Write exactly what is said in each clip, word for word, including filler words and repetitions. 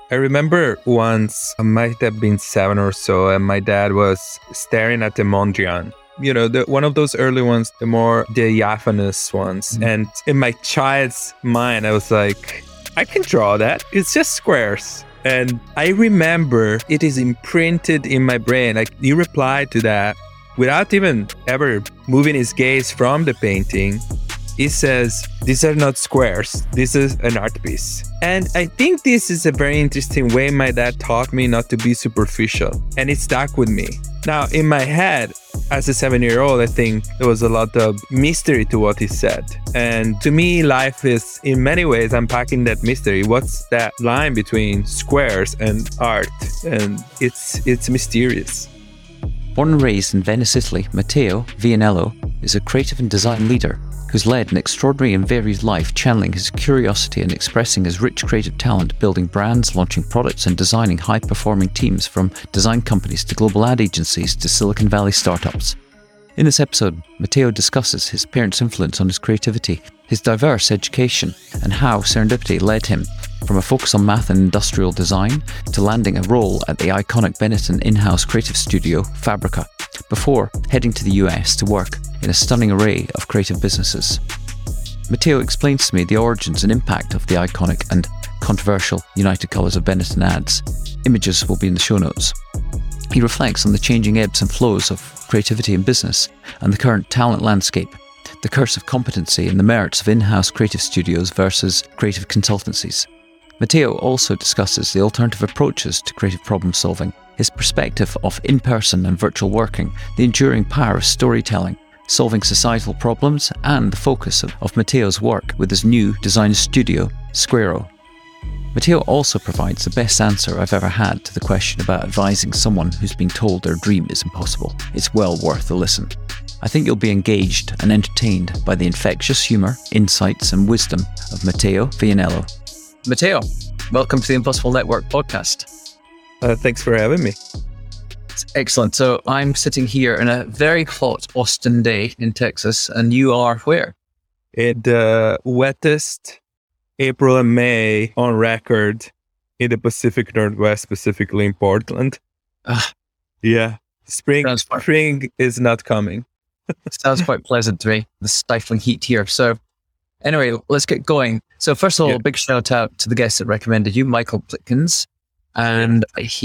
I remember once, I might have been seven or so, and my dad was staring at the Mondrian. You know, the, one of those early ones, the more diaphanous ones. Mm-hmm. And in my child's mind, I was like, I can draw that. It's just squares. And I remember it is imprinted in my brain. Like, he replied to that without even ever moving his gaze from the painting. He says, these are not squares. This is an art piece. And I think this is a very interesting way my dad taught me not to be superficial. And it stuck with me. Now, in my head, as a seven-year-old, I think there was a lot of mystery to what he said. And to me, life is, in many ways, unpacking that mystery. What's that line between squares and art? And it's it's mysterious. Born and raised in Venice, Italy, Matteo Vianello is a creative and design leader who's led an extraordinary and varied life, channeling his curiosity and expressing his rich creative talent, building brands, launching products, and designing high-performing teams from design companies to global ad agencies to Silicon Valley startups. In this episode, Matteo discusses his parents' influence on his creativity, his diverse education, and how serendipity led him from a focus on math and industrial design to landing a role at the iconic Benetton in-house creative studio, Fabrica, before heading to the U S to work in a stunning array of creative businesses. Matteo explains to me the origins and impact of the iconic and controversial United Colors of Benetton ads. Images will be in the show notes. He reflects on the changing ebbs and flows of creativity in business and the current talent landscape, the curse of competency and the merits of in-house creative studios versus creative consultancies. Matteo also discusses the alternative approaches to creative problem solving, his perspective of in-person and virtual working, the enduring power of storytelling, solving societal problems, and the focus of, of Matteo's work with his new design studio, Squareo. Matteo also provides the best answer I've ever had to the question about advising someone who's been told their dream is impossible. It's well worth a listen. I think you'll be engaged and entertained by the infectious humour, insights, and wisdom of Matteo Vianello. Matteo, welcome to the Impossible Network podcast. Uh, thanks for having me. Excellent. So I'm sitting here in a very hot Austin day in Texas, and you are where? In the wettest April and May on record in the Pacific Northwest, specifically in Portland. Ah, yeah, spring spring is not coming. Sounds quite pleasant to me, the stifling heat here. So anyway, let's get going. So first of all, yeah. A big shout out to the guest that recommended you, Michael Plitkins. And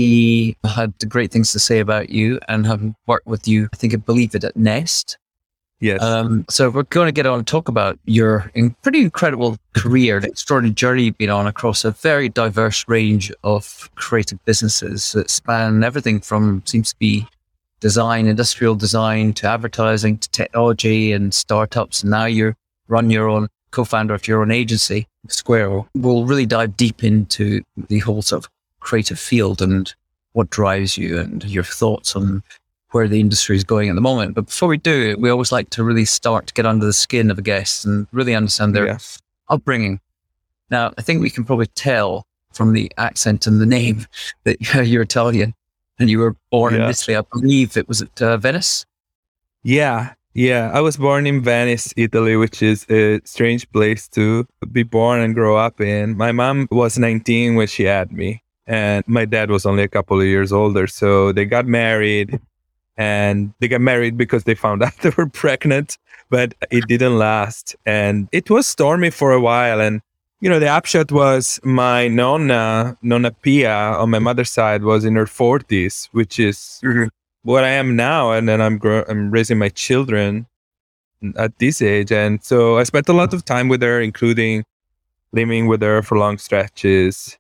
he had great things to say about you and having worked with you, I think I believe it at Nest. Yes. Um, so we're going to get on and talk about your in- pretty incredible career, the extraordinary journey you've been on across a very diverse range of creative businesses that span everything from, seems to be design, industrial design, to advertising, to technology and startups. And now you run your own, co-founder of your own agency, Squareo. We'll really dive deep into the whole sort of creative field and what drives you and your thoughts on where the industry is going at the moment. But before we do, we always like to really start to get under the skin of a guest and really understand their yes. upbringing. Now, I think we can probably tell from the accent and the name that you're Italian and you were born yeah. in Italy. I believe it was at uh, Venice? Yeah, yeah. I was born in Venice, Italy, which is a strange place to be born and grow up in. My mom was nineteen when she had me, and my dad was only a couple of years older. So they got married, and they got married because they found out they were pregnant, but it didn't last. And it was stormy for a while. And, you know, the upshot was my nonna, Nonna Pia, on my mother's side, was in her forties, which is mm-hmm. what I am now. And then I'm, gro- I'm raising my children at this age. And so I spent a lot of time with her, including living with her for long stretches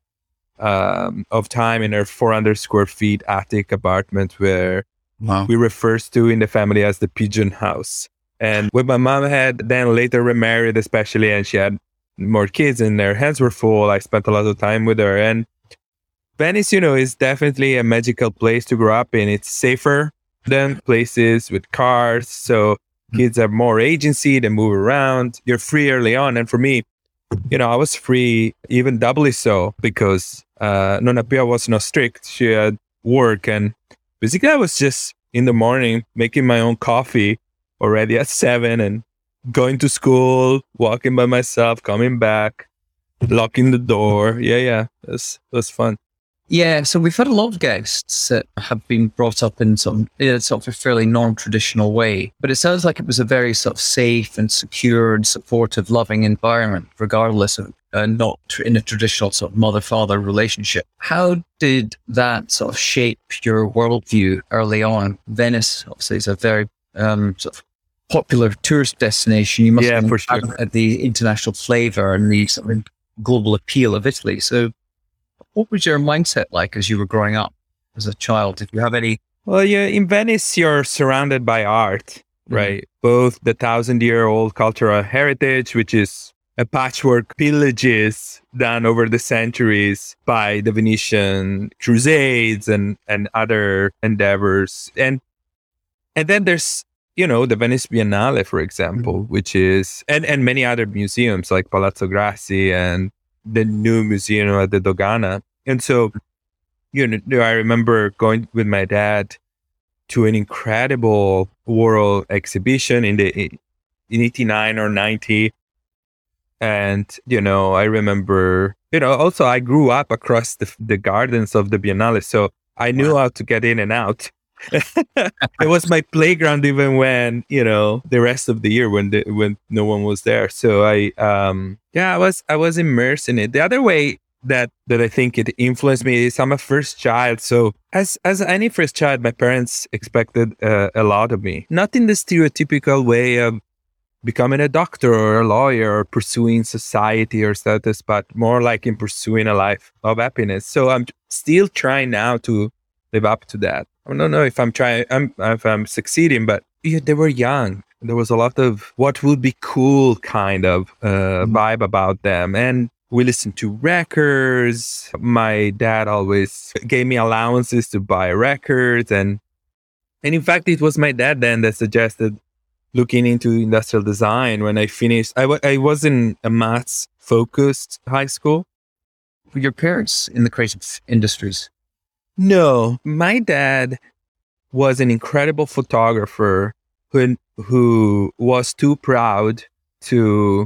um, of time in her four hundred square feet attic apartment where wow. we refers to in the family as the pigeon house. And when my mom had then later remarried, especially, and she had more kids and their hands were full, I spent a lot of time with her. And Venice, you know, is definitely a magical place to grow up in. It's safer than places with cars. So kids have more agency, they move around. You're free early on. And for me, you know, I was free even doubly so because uh, Nonna Pia was not strict. She had work, and basically I was just in the morning making my own coffee already at seven and going to school, walking by myself, coming back, locking the door. Yeah, yeah, it was, it was fun. Yeah, so we've had a lot of guests that have been brought up in some in sort of a fairly non-traditional way, but it sounds like it was a very sort of safe and secure and supportive, loving environment, regardless of uh, not tr- in a traditional sort of mother-father relationship. How did that sort of shape your worldview early on? Venice, obviously, is a very um, sort of popular tourist destination. You must Yeah, have for sure. at the international flavor and the sort of global appeal of Italy. So what was your mindset like as you were growing up as a child? If you have any, Well, yeah, in Venice, you're surrounded by art, Mhm. right? Both the thousand year old cultural heritage, which is a patchwork pillages done over the centuries by the Venetian crusades and, and other endeavors. And and then there's, you know, the Venice Biennale, for example, which is, and, and many other museums like Palazzo Grassi and the new museum at the Dogana. And so, you know, I remember going with my dad to an incredible world exhibition in the in eighty-nine or ninety. And, you know, I remember, you know, also I grew up across the, the gardens of the Biennale. So I knew Wow. how to get in and out. It was my playground even when, you know, the rest of the year when the, when no one was there. So I um yeah, I was I was immersed in it. The other way that that I think it influenced me is I'm a first child. So as as any first child, my parents expected uh, a lot of me. Not in the stereotypical way of becoming a doctor or a lawyer or pursuing society or status, but more like in pursuing a life of happiness. So I'm still trying now to live up to that. I don't know if I'm trying, I'm, if I'm succeeding, but yeah, they were young. There was a lot of what would be cool kind of uh, Mhm. vibe about them. And we listened to records. My dad always gave me allowances to buy records. And, and in fact, it was my dad then that suggested looking into industrial design when I finished. I, w- I was in a maths focused high school. Were your parents in the creative industries? No, my dad was an incredible photographer who, who was too proud to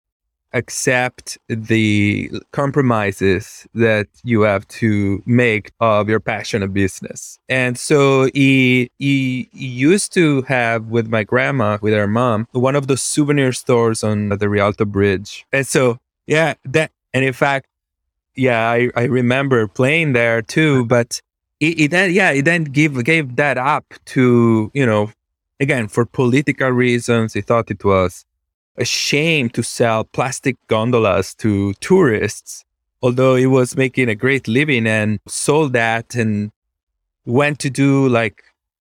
accept the compromises that you have to make of your passion of business. And so he, he, he used to have with my grandma, with her mom, one of those souvenir stores on the Rialto Bridge. And so, yeah, that, and in fact, yeah, I, I remember playing there too, but he, he then, yeah, he then gave, gave that up to, you know, again, for political reasons. He thought it was a shame to sell plastic gondolas to tourists, although he was making a great living, and sold that and went to do like,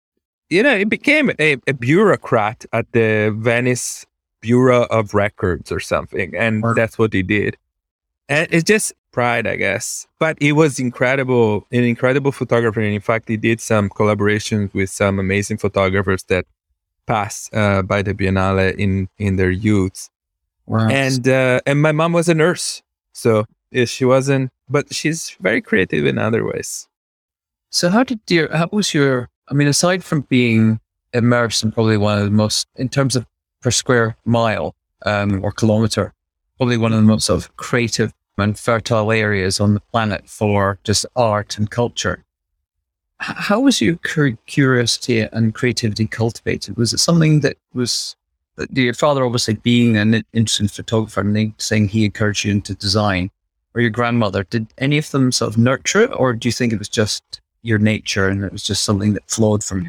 you know, he became a, a bureaucrat at the Venice Bureau of Records or something. And Or that's what he did. And it's just pride, I guess. But he was incredible, an incredible photographer. And in fact, he did some collaborations with some amazing photographers that passed uh, by the Biennale in, in their youth. wow. And uh, and my mom was a nurse, so yeah, she wasn't, but she's very creative in other ways. So how did your, how was your, I mean, aside from being immersed in probably one of the most, in terms of per square mile um, or kilometer, probably one of the most sort of creative and fertile areas on the planet for just art and culture. H- How was your cur- curiosity and creativity cultivated? Was it something that was, that your father obviously being an interesting photographer and they- saying he encouraged you into design, or your grandmother, did any of them sort of nurture it, or do you think it was just your nature and it was just something that flowed from you?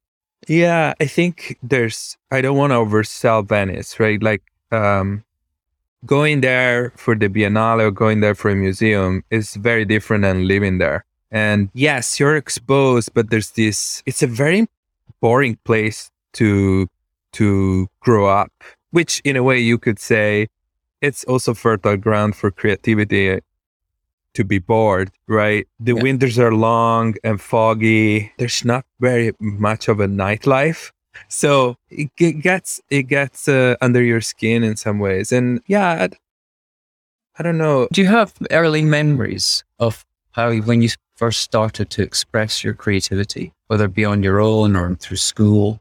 Yeah, I think there's, I don't want to oversell Venice, right? Like, um, going there for the Biennale or going there for a museum is very different than living there. And yes, you're exposed, but there's this, it's a very boring place to, to grow up, which in a way you could say it's also fertile ground for creativity to be bored, right? The Yeah. winters are long and foggy. There's not very much of a nightlife. So it ge- gets it gets uh, under your skin in some ways. And yeah, I, I don't know. Do you have early memories of how, you- when you first started to express your creativity, whether it be on your own or through school?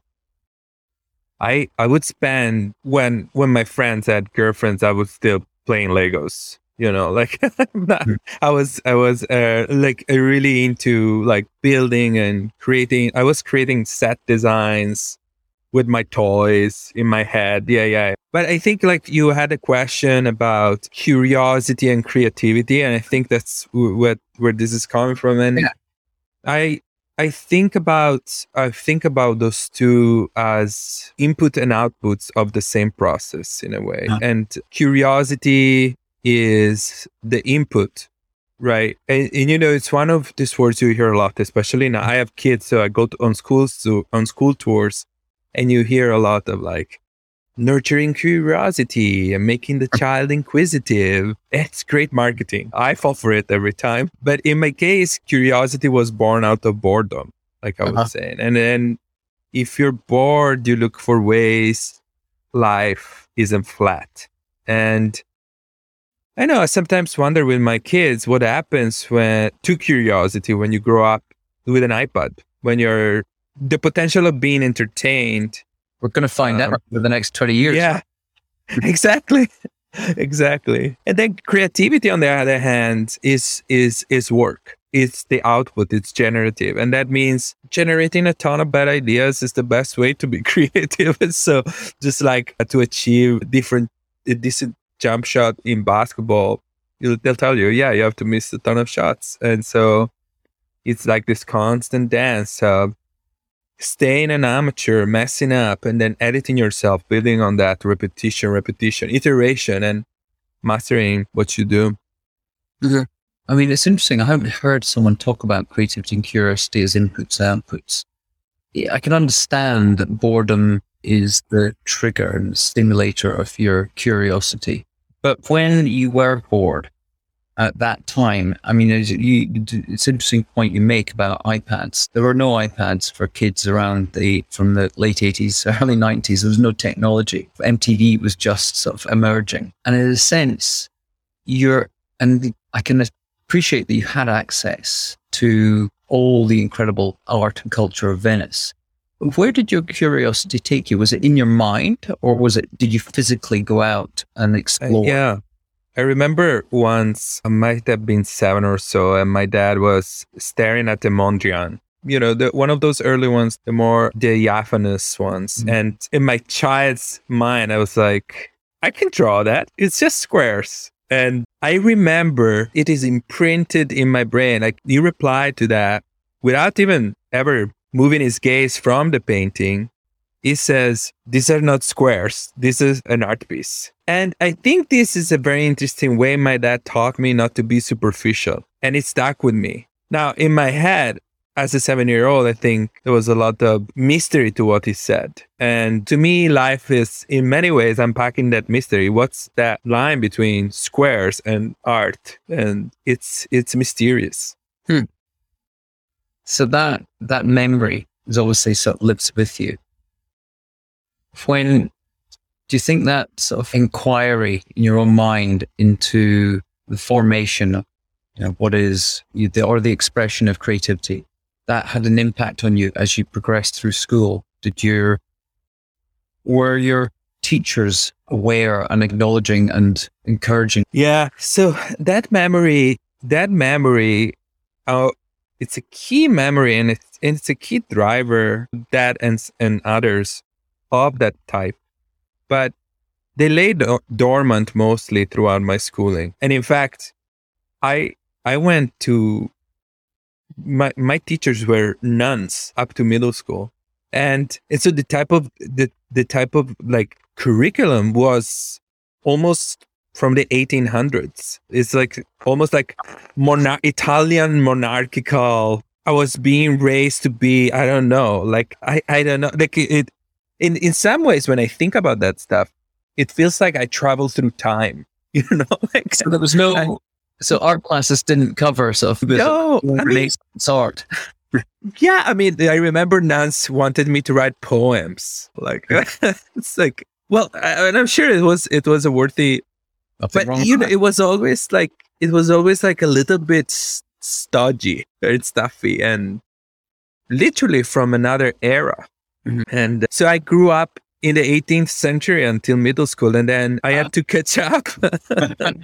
I I would spend when when my friends had girlfriends, I was still playing Legos. You know, like not, I was, I was uh, like uh, really into like building and creating. I was creating set designs with my toys in my head. Yeah, yeah. But I think like you had a question about curiosity and creativity, and I think that's w- what where this is coming from. And Yeah. I I think about I think about those two as input and outputs of the same process in a way. Uh. And curiosity is the input, right? And, and you know, it's one of these words you hear a lot, especially now. I have kids, so I go to, on schools to on school tours, and you hear a lot of like nurturing curiosity and making the child inquisitive. It's great marketing. I fall for it every time. But in my case, curiosity was born out of boredom, like I was Uh-huh. saying. And then if you're bored, you look for ways life isn't flat. And I know I sometimes wonder with my kids what happens when to curiosity when you grow up with an iPad, when you're the potential of being entertained. We're going to find Um, out for the next twenty years. Yeah, exactly. Exactly. And then creativity on the other hand is is is work. It's the output, it's generative. And that means generating a ton of bad ideas is the best way to be creative. So just like to achieve different a decent jump shot in basketball, you'll, they'll tell you, yeah, you have to miss a ton of shots. And so it's like this constant dance of staying an amateur, messing up, and then editing yourself, building on that repetition, repetition, iteration, and mastering what you do. I mean, it's interesting. I haven't heard someone talk about creativity and curiosity as inputs and outputs. Yeah, I can understand that boredom is the trigger and stimulator of your curiosity. But when you were bored at that time, I mean, it's, you, it's an interesting point you make about iPads. There were no iPads for kids around the from the late eighties, early nineties. There was no technology. M T V was just sort of emerging. And in a sense, you're, and I can appreciate that you had access to all the incredible art and culture of Venice. Where did your curiosity take you? Was it in your mind, or was it, did you physically go out and Uh, explore? yeah. I remember once, I might have been seven or so, and my dad was staring at the Mondrian. You know, the, one of those early ones, the more diaphanous ones. Mhm. And in my child's mind, I was like, I can draw that. It's just squares. And I remember it is imprinted in my brain. Like he replied to that without even ever moving his gaze from the painting. He says, these are not squares. This is an art piece. And I think this is a very interesting way my dad taught me not to be superficial. And it stuck with me. Now, in my head, as a seven-year-old, I think there was a lot of mystery to what he said. And to me, life is, in many ways, unpacking that mystery. What's that line between squares and art? And it's it's mysterious. So that, that memory is obviously sort of lives with you. When, do you think that sort of inquiry in your own mind into the formation of, you know, what is you, the, or the expression of creativity, that had an impact on you as you progressed through school? Did your, were your teachers aware and acknowledging and encouraging? Yeah. So that memory, that memory, uh, it's a key memory, and it's, and it's a key driver, that and, and others of that type. But they lay do- dormant mostly throughout my schooling. And in fact, I I went to, my my teachers were nuns up to middle school. And, and so the type of the, the type of like curriculum was almost from the eighteen hundreds. It's like almost like monar- Italian monarchical. I was being raised to be, I don't know, like I, I don't know, like it, it in in some ways when I think about that stuff, it feels like I travel through time. You know, like So there was no, I- so art classes didn't cover sort of no, I mean, Renaissance art. yeah, I mean, I remember nuns wanted me to write poems. Like it's like, well, I, and I'm sure it was it was a worthy. Nothing But wrong you with know, that. it was always like it was always like a little bit s- stodgy, very stuffy, and literally from another era. Mhm. And so I grew up in the eighteenth century until middle school, and then I had to catch up.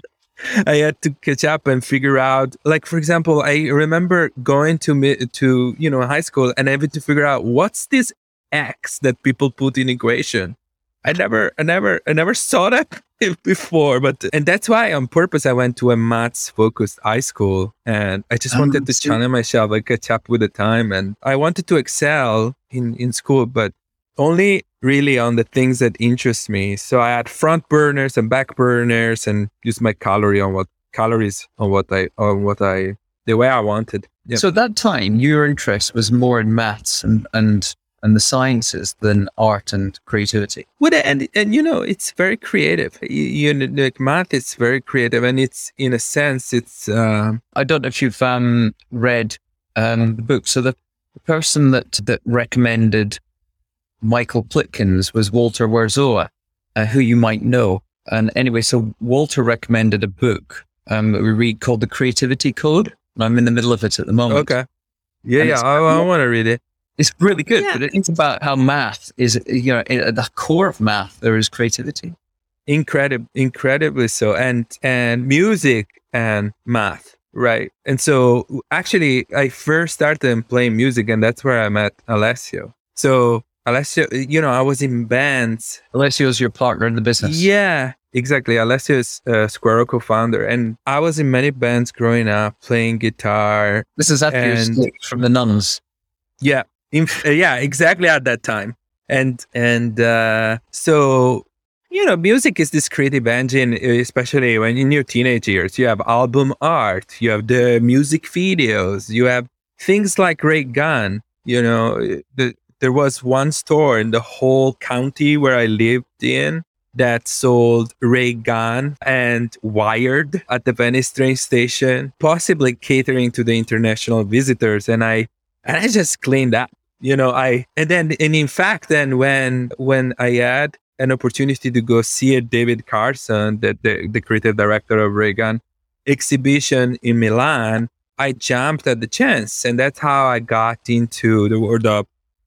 I had to catch up and figure out, like, for example, I remember going to mi- to you know high school and having to figure out what's this X that people put in equation. I never, I never, I never saw that before, but and that's why on purpose I went to a maths focused high school, and I just Oh, wanted to so- challenge myself, like catch up with the time, and I wanted to excel in in school, but only really on the things that interest me. So I had front burners and back burners, and used my calorie on what calories on what I on what I the way I wanted. Yeah. So at that time, your interest was more in maths and, and, and the sciences than art and creativity. Well, and and you know, it's very creative. You, you know, like math is very creative, and it's in a sense, it's uh, I don't know if you've um, read um, the book. So the, the person that, that recommended Michael Plitkins was Walter Werzowa, uh, who you might know. And anyway, so Walter recommended a book um, that we read called The Creativity Code. And I'm in the middle of it at the moment. okay. Yeah, And yeah, it's- I, I want to read it. It's really good, Yeah. but it's about how math is, you know, at the core of math, there is creativity. Incredible, incredibly so, and and music and math, right? And so actually, I first started playing music, and that's where I met Alessio. So Alessio, you know, I was in bands. Alessio's your partner in the business. Yeah, exactly. Alessio is uh, Squirrel co-founder, and I was in many bands growing up, playing guitar. This is after your And- escape from the nuns. Yeah, in, uh, yeah, exactly at that time, and and uh, so you know, music is this creative engine, especially when in your teenage years. You have album art, you have the music videos, you have things like Ray Gun. You know, the, there was one store in the whole county where I lived in that sold Ray Gun and Wired at the Venice train station, possibly catering to the international visitors. And I and I just cleaned up, you know. I and then and in fact, then when when I had an opportunity to go see a David Carson, the the, the creative director of Ray Gun exhibition in Milan, I jumped at the chance, and that's how I got into the world of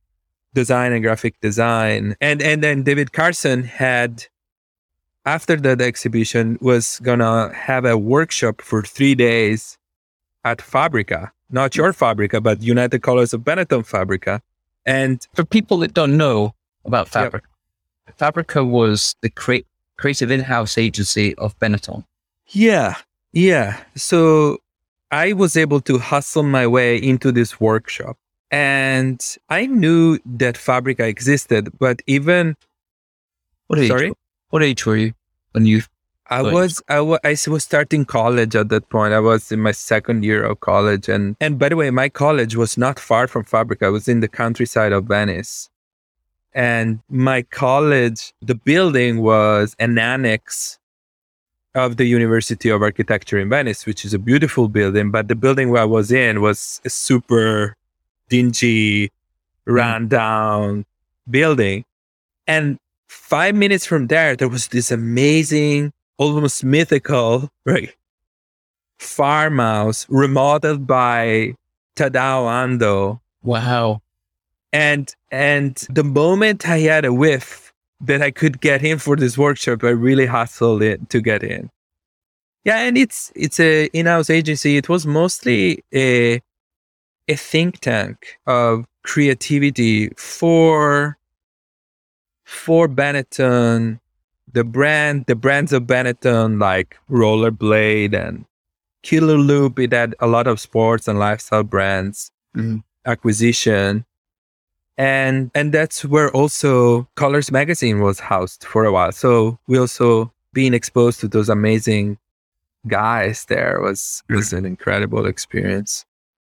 design and graphic design. And and then David Carson had, after the, the exhibition, was gonna have a workshop for three days at Fabrica, not your Fabrica, but United Colors of Benetton Fabrica. And For people that don't know about Fabrica, Fabrica was the cre- creative in-house agency of Benetton. yeah, yeah. So I was able to hustle my way into this workshop. And I knew that Fabrica existed, but even What age? Sorry? What age were you when you? I Right. was I wa- I was starting college at that point. I was in my second year of college, and and by the way, my college was not far from Fabrica. I was in the countryside of Venice, and my college, the building was an annex of the University of Architecture in Venice, which is a beautiful building. But the building where I was in was a super dingy, run down building, and five minutes from there, there was this amazing, almost mythical, right, farmhouse remodeled by Tadao Ando. Wow. And and the moment I had a whiff that I could get in for this workshop, I really hustled it to get in. Yeah, and it's it's a in-house agency. It was mostly a a think tank of creativity for for Benetton, the brand, the brands of Benetton like Rollerblade and Killer Loop. It had a lot of sports and lifestyle brands Mhm. acquisition, and and that's where also Colors Magazine was housed for a while. So we also being exposed to those amazing guys there was was an incredible experience.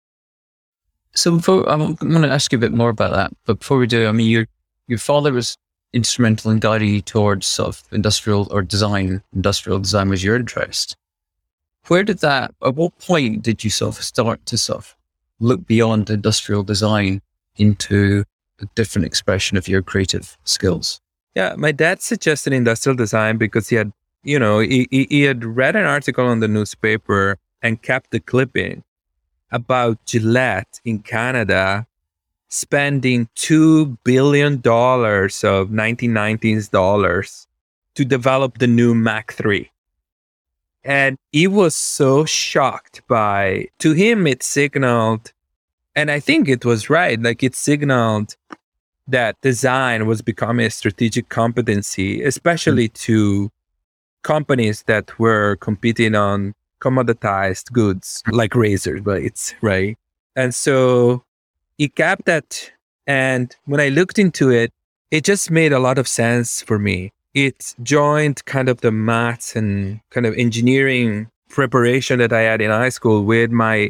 So before, I'm going to ask you a bit more about that. But before we do, I mean, your your father was instrumental in guiding you towards sort of industrial or design. Industrial design was your interest. Where did that? At what point did you sort of start to sort of look beyond industrial design into a different expression of your creative skills? Yeah, my dad suggested industrial design because he had, you know, he, he, he had read an article on the newspaper and kept the clipping about Gillette in Canada spending two billion dollars of nineteen nineties dollars to develop the new Mach three. And he was so shocked by, to him, it signaled, and I think it was right, like it signaled that design was becoming a strategic competency, especially mm. to companies that were competing on commoditized goods like razor blades, right? And so he kept that. And when I looked into it, it just made a lot of sense for me. It joined kind of the maths and kind of engineering preparation that I had in high school with my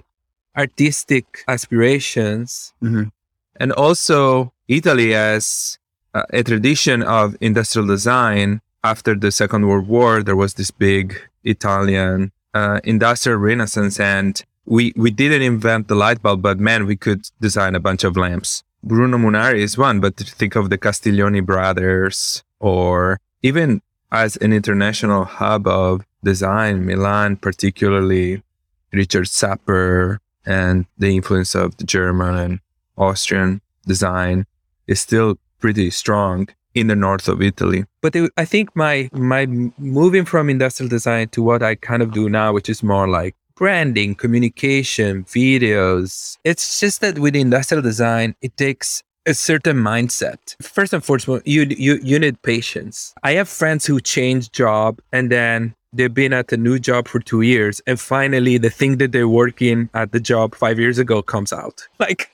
artistic aspirations. Mm-hmm. And also Italy has uh, a tradition of industrial design. After the Second World War, there was this big Italian uh, industrial renaissance, and we, we didn't invent the light bulb, but man, we could design a bunch of lamps. Bruno Munari is one, but think of the Castiglioni brothers, or even as an international hub of design, Milan, particularly Richard Sapper, and the influence of the German and Austrian design is still pretty strong in the north of Italy. But it, I think my my moving from industrial design to what I kind of do now, which is more like branding, communication, videos. It's just that with industrial design, it takes a certain mindset. First and foremost, you you you need patience. I have friends who change job and then they've been at a new job for two years, and finally the thing that they're working at the job five years ago comes out. Like,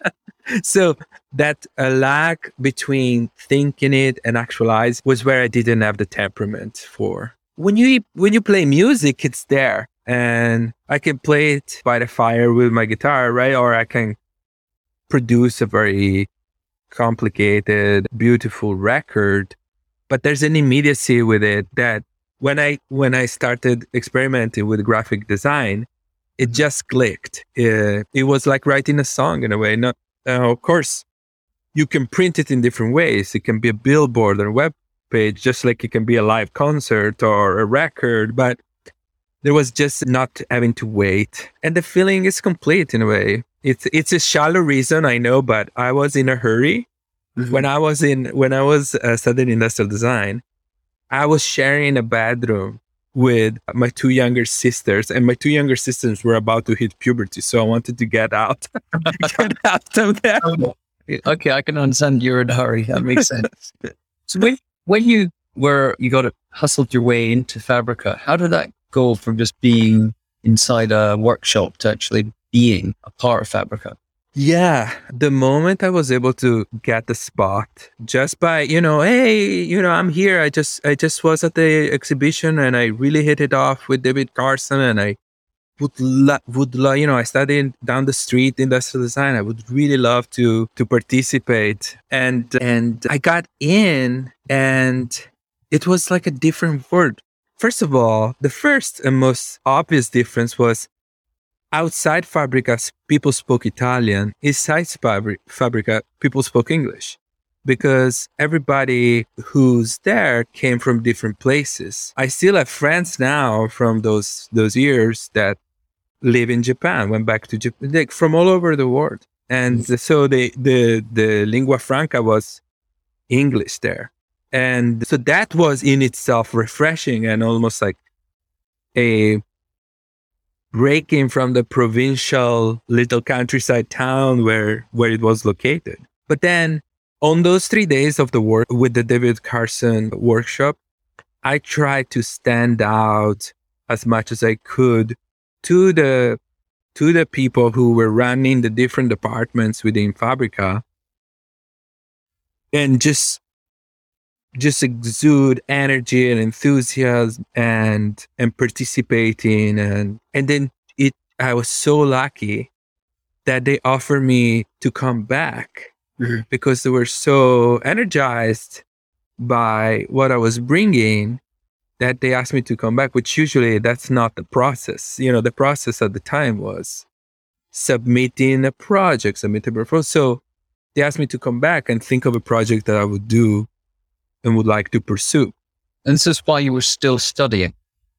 so that a lag between thinking it and actualize was where I didn't have the temperament for. When you when you play music, it's there. And I can play it by the fire with my guitar, right? Or I can produce a very complicated, beautiful record. But there's an immediacy with it that when I when I started experimenting with graphic design, it just clicked. It, it was like writing a song in a way. Not, uh, of course, you can print it in different ways. It can be a billboard or a web page, just like it can be a live concert or a record. But there was just not having to wait. And the feeling is complete in a way. It's it's a shallow reason, I know, but I was in a hurry. Mm-hmm. When I was in when I was uh, studying industrial design, I was sharing a bedroom with my two younger sisters, and my two younger sisters were about to hit puberty. So I wanted to get out, get out of there. Okay, I can understand you're in a hurry. That makes sense. So when, when you were, you got it, hustled your way into Fabrica, how did that go from just being inside a workshop to actually being a part of Fabrica? Yeah, the moment I was able to get the spot just by, you know, hey, you know, I'm here. I just, I just was at the exhibition and I really hit it off with David Carson, and I would, lo- would, lo- you know, I studied down the street industrial design. I would really love to, to participate, and, and I got in, and it was like a different world. First of all, the first and most obvious difference was outside Fabrica, people spoke Italian. Inside Fabrica, people spoke English, because everybody who's there came from different places. I still have friends now from those those years that live in Japan, went back to Japan, like from all over the world. And so the, the, the lingua franca was English there. And so that was in itself refreshing and almost like a breaking from the provincial little countryside town where, where it was located. But then on those three days of the work with the David Carson workshop, I tried to stand out as much as I could to the to the people who were running the different departments within Fabrica, and just just exude energy and enthusiasm and and participating, and and then it I was so lucky that they offered me to come back, mm-hmm. because they were so energized by what I was bringing that they asked me to come back, which usually that's not the process. You know, the process at the time was submitting a project, submitting a proposal. So they asked me to come back and think of a project that I would do and would like to pursue. And this is why you were still studying.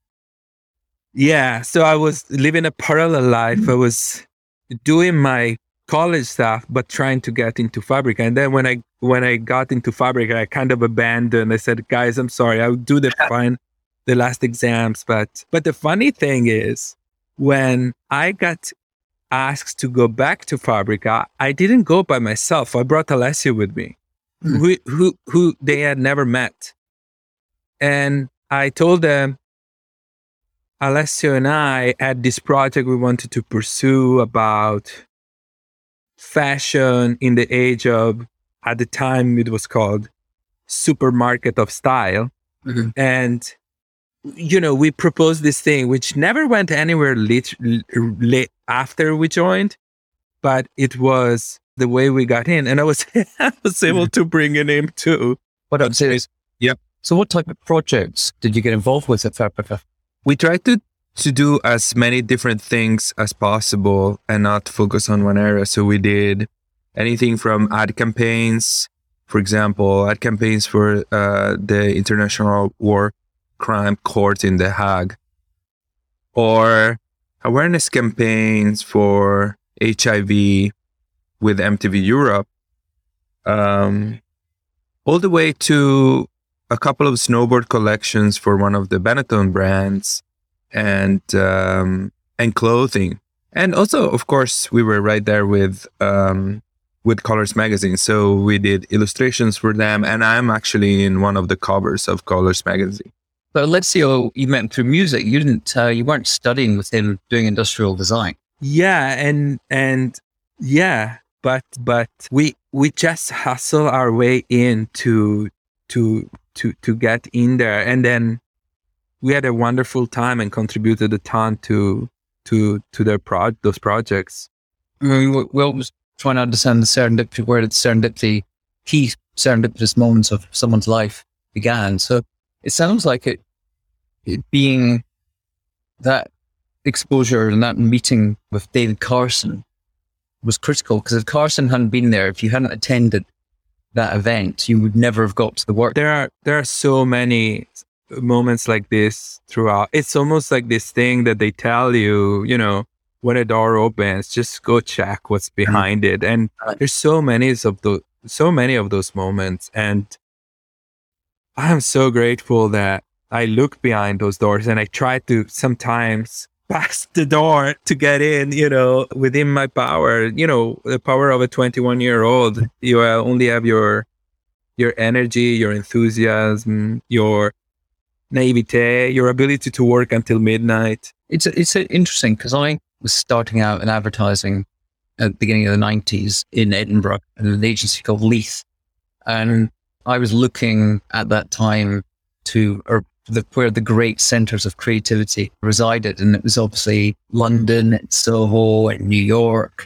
Yeah. So I was living a parallel life. I was doing my college stuff, but trying to get into Fabrica. And then when I when I got into Fabrica, I kind of abandoned. I said, guys, I'm sorry. I'll do the fine. the last exams. But but the funny thing is, when I got asked to go back to Fabrica, I didn't go by myself. I brought Alessio with me, mm. who, who who they had never met. And I told them, Alessio and I had this project we wanted to pursue about fashion in the age of, at the time it was called supermarket of style. Mm-hmm. And, you know, we proposed this thing, which never went anywhere lit- lit after we joined, but it was the way we got in. And I was, I was able to bring in him too. What I'm saying is, yeah. So what type of projects did you get involved with at Fabrica? We tried to, to do as many different things as possible and not focus on one area. So we did anything from ad campaigns, for example, ad campaigns for uh, the International War Crime Court in The Hague, or awareness campaigns for H I V with M T V Europe, um, all the way to a couple of snowboard collections for one of the Benetton brands, and um, and clothing. And also, of course, we were right there with um, with Colors Magazine. So we did illustrations for them, and I'm actually in one of the covers of Colors Magazine. But Alessio, you met him through music. You didn't. Uh, you weren't studying with him doing industrial design. Yeah, and and yeah, but but we we just hustle our way into to to to get in there, and then we had a wonderful time and contributed a ton to to to their pro those projects. I mean, we always trying to understand the serendipity, where the serendipity, key serendipitous moments of someone's life began. So it sounds like it, it being that exposure and that meeting with David Carson was critical, because if Carson hadn't been there, if you hadn't attended that event, you would never have got to the work. There are there are so many moments like this throughout. It's almost like this thing that they tell you, you know, when a door opens, just go check what's behind mm-hmm. it. And there's so many of those, so many of those moments. And I'm so grateful that I look behind those doors and I try to sometimes pass the door to get in, you know, within my power, you know, the power of a twenty-one year old. You only have your, your energy, your enthusiasm, your naivete, your ability to work until midnight. It's it's interesting, because I was starting out in advertising at the beginning of the nineties in Edinburgh at an agency called Leith, and I was looking at that time to or the, where the great centres of creativity resided, and it was obviously London, and Soho, and New York,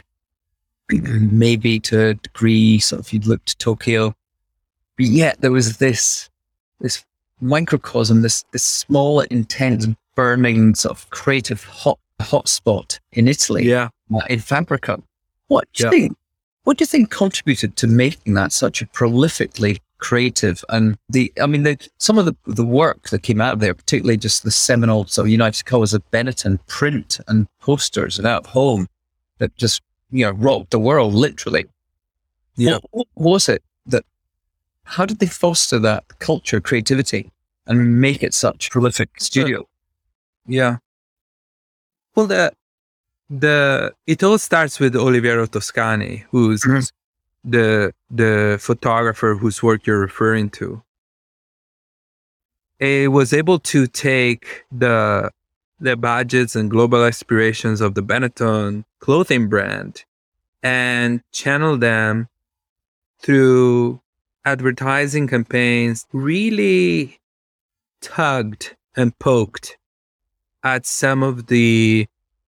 maybe to a degree. So if you'd looked to Tokyo, but yet there was this this. microcosm, this this small, intense, burning sort of creative hot hotspot in Italy, yeah, uh, in Fabrica. What do you yeah. think? What do you think contributed to making that such a prolifically creative? And the, I mean, the, some of the the work that came out of there, particularly just the seminal, so United Colours of Benetton print and posters and out of home, that just, you know, rocked the world literally. Yeah, what, what was it that? How did they foster that culture, creativity, and make it such a prolific studio? Yeah. Well, the the it all starts with Oliviero Toscani, who's mm-hmm. the the photographer whose work you're referring to. He was able to take the the budgets and global aspirations of the Benetton clothing brand and channel them through advertising campaigns, really tugged and poked at some of the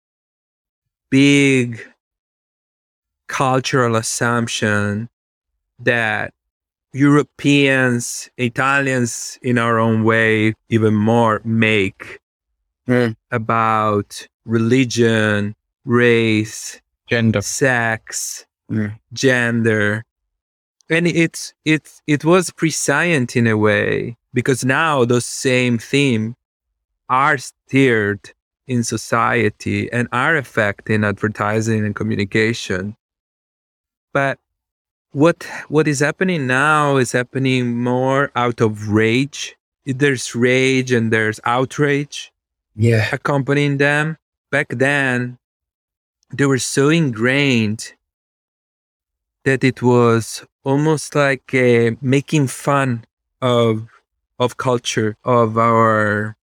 big cultural assumption that Europeans, Italians in our own way, even more make mm. about religion, race, gender, sex, mm. gender. And it's, it's, it was prescient in a way, because now those same themes are steered in society and are affecting advertising and communication. But what what is happening now is happening more out of rage there's rage and there's outrage Yeah. accompanying them. Back then, they were so ingrained that it was almost like uh, making fun of of culture, of our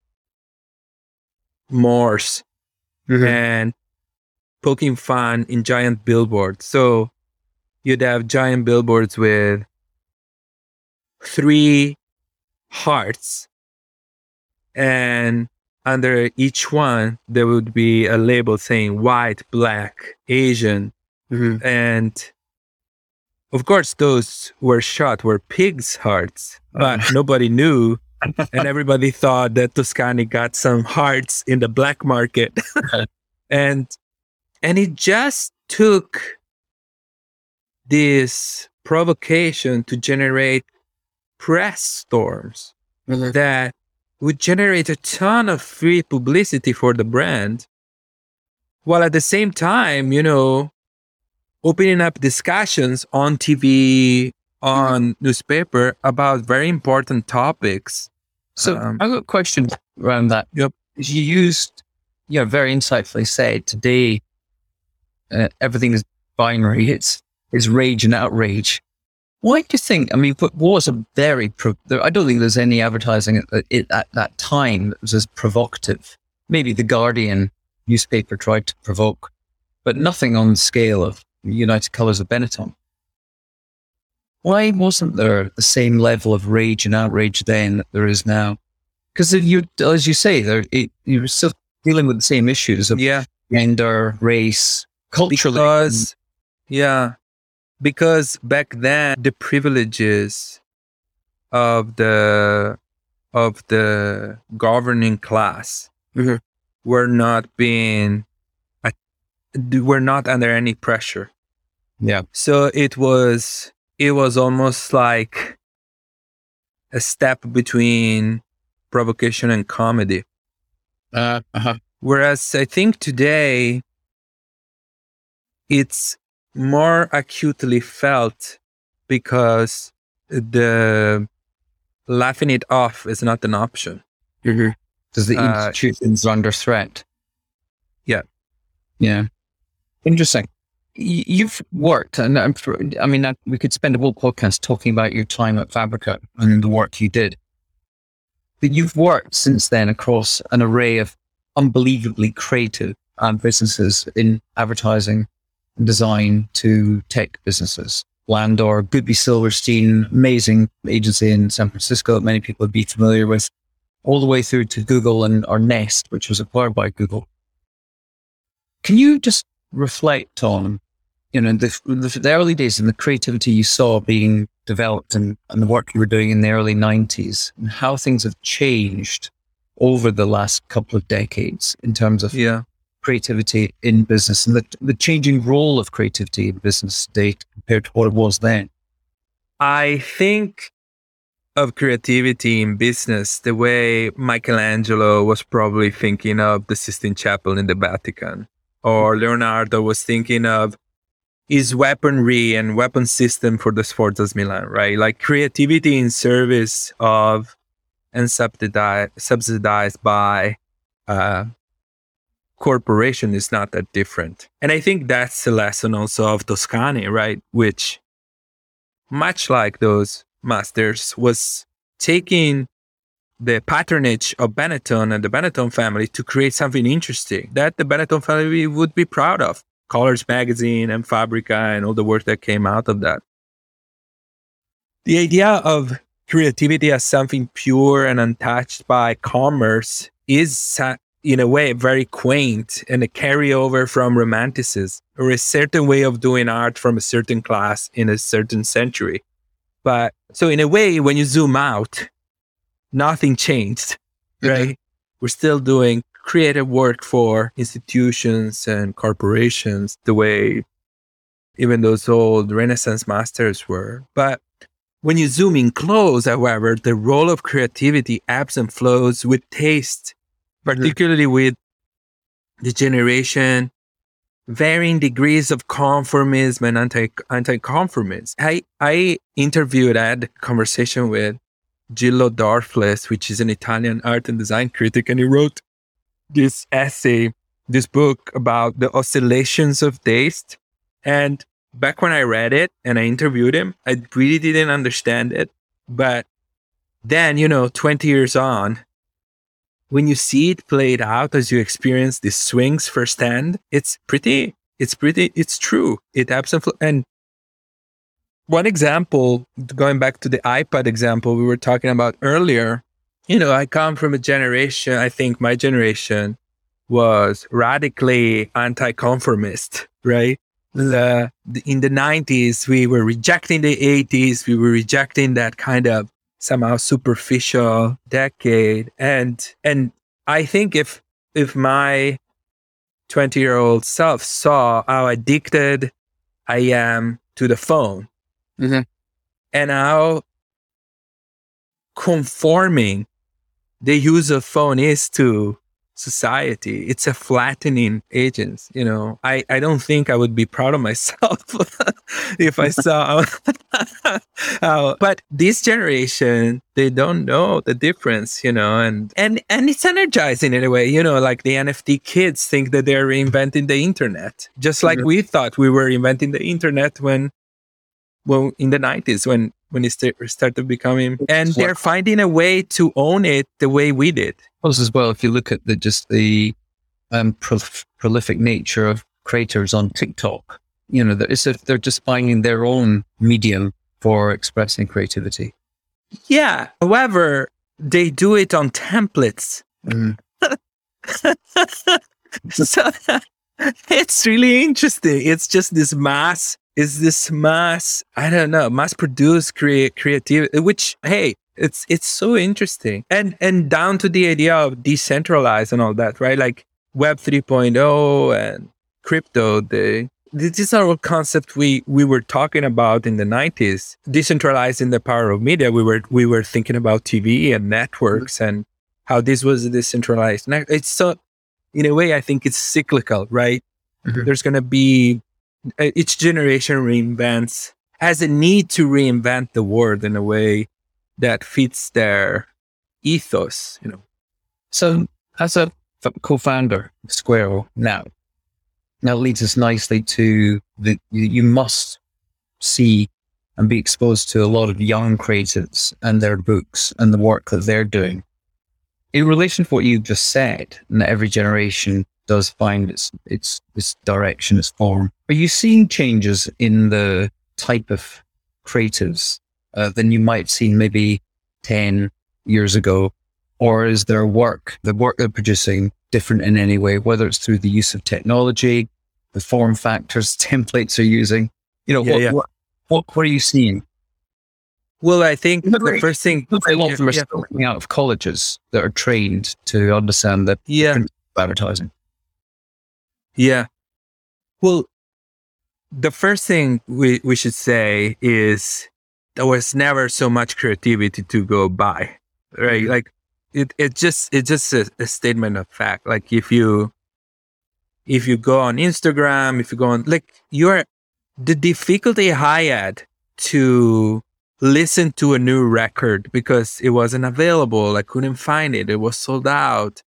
mores, Mm-hmm. and poking fun in giant billboards. So you'd have giant billboards with three hearts, and under each one there would be a label saying white, black, Asian, Mm-hmm. and of course those were shot were pigs' hearts, but nobody knew, and everybody thought that Toscani got some hearts in the black market. and and it just took this provocation to generate press storms Mm-hmm. that would generate a ton of free publicity for the brand, while at the same time, you know, opening up discussions on T V, on newspaper about very important topics. So Um, I've got a question around that. Yep. You used, you know, very insightfully said today, uh, everything is binary. It's, it's rage and outrage. Why do you think, I mean, it was a very, pro- there, I don't think there's any advertising at, at, at that time that was as provocative. Maybe the Guardian newspaper tried to provoke, but nothing on the scale of United Colors of Benetton. Why wasn't there the same level of rage and outrage then that there is now? Because you, as you say, there it, you were still dealing with the same issues of yeah, gender, race, culturally. because yeah, because back then the privileges of the of the governing class Mhm. were not being uh, were not under any pressure. Yeah. So it was it was almost like a step between provocation and comedy. Uh, uh-huh. Whereas I think today it's more acutely felt because the laughing it off is not an option. Because the Uh, institutions are under threat. Yeah. Yeah. Interesting. Y- You've worked, and I'm, for- I mean, I- we could spend a whole podcast talking about your time at Fabrica and the work you did. But you've worked since then across an array of unbelievably creative um, businesses in advertising and design to tech businesses. Landor, Goodby Silverstein, amazing agency in San Francisco that many people would be familiar with, all the way through to Google and or Nest, which was acquired by Google. Can you just reflect on, you know, the, the, the early days and the creativity you saw being developed and, and the work you were doing in the early nineties and how things have changed over the last couple of decades in terms of Yeah. creativity in business and the, the changing role of creativity in business today compared to what it was then? I think of creativity in business the way Michelangelo was probably thinking of the Sistine Chapel in the Vatican, or Leonardo was thinking of his weaponry and weapon system for the Sforzas Milan, right? Like creativity in service of and subsidized, subsidized by uh, corporation is not that different. And I think that's the lesson also of Toscani, right? Which, much like those masters, was taking the patronage of Benetton and the Benetton family to create something interesting that the Benetton family would be proud of. Colors Magazine and Fabrica and all the work that came out of that. The idea of creativity as something pure and untouched by commerce is, in a way, very quaint and a carryover from Romanticism, or a certain way of doing art from a certain class in a certain century. But so in a way, when you zoom out, nothing changed, right? We're still doing creative work for institutions and corporations the way even those old Renaissance masters were. But when you zoom in close, however, the role of creativity ebbs and flows with taste, particularly with the generation, varying degrees of conformism and anti anti-conformism. I, I interviewed, I had a conversation with Gillo Dorfles, which is an Italian art and design critic, and he wrote this essay, this book about the oscillations of taste. And back when I read it and I interviewed him, I really didn't understand it. But then, you know, twenty years on, when you see it played out as you experience these swings firsthand, it's pretty, it's pretty, it's true. It absolutely, and one example, going back to the iPad example we were talking about earlier, you know, I come from a generation, I think my generation was radically anti-conformist, right? The, the, in the nineties, we were rejecting the eighties, we were rejecting that kind of somehow superficial decade. And and I think if if my twenty-year-old self saw how addicted I am to the phone, mm-hmm. and how conforming the use of phone is to society, it's a flattening agent. You know, I, I don't think I would be proud of myself if I saw how, but this generation, they don't know the difference, you know, and, and, and it's energizing in a way, you know, like the N F T kids think that they're reinventing the internet, just like mm-hmm. we thought we were inventing the internet when, well, in the nineties, when, when it st- started becoming, and they're finding a way to own it the way we did. Also, as well, if you look at the just the um, pro- prolific nature of creators on TikTok, you know, it's if they're just finding their own medium for expressing creativity. Yeah. However, they do it on templates. Mm. So it's really interesting. It's just this mass. Is this mass, I don't know, mass produced crea- creativity, which, hey, it's it's so interesting. And and down to the idea of decentralized and all that, right? Like Web three point oh and crypto, the, these are all concepts we, we were talking about in the nineties. Decentralizing the power of media, we were we were thinking about T V and networks mm-hmm. and how this was a decentralized. It's so, in a way, I think it's cyclical, right? Mm-hmm. There's going to be, each generation reinvents, has a need to reinvent the world in a way that fits their ethos, you know. So, as a f- co-founder of Squirrel now, now leads us nicely to the you, you must see and be exposed to a lot of young creatives and their books and the work that they're doing. In relation to what you just said, and that every generation does find its its its direction, its form. Are you seeing changes in the type of creatives uh, than you might have seen maybe ten years ago? Or is their work, the work they're producing, different in any way, whether it's through the use of technology, the form factors, templates they're using? You know, yeah, what, yeah. What, what, what are you seeing? Well, I think the first thing... A lot of them are yeah. still coming out of colleges that are trained to understand the yeah. advertising. Yeah. Well, the first thing we, we should say is there was never so much creativity to go by, right? Mm-hmm. Like it, it just, it's just a, a statement of fact. Like if you, if you go on Instagram, if you go on, like you're, the difficulty I had to listen to a new record because it wasn't available. I couldn't find it. It was sold out,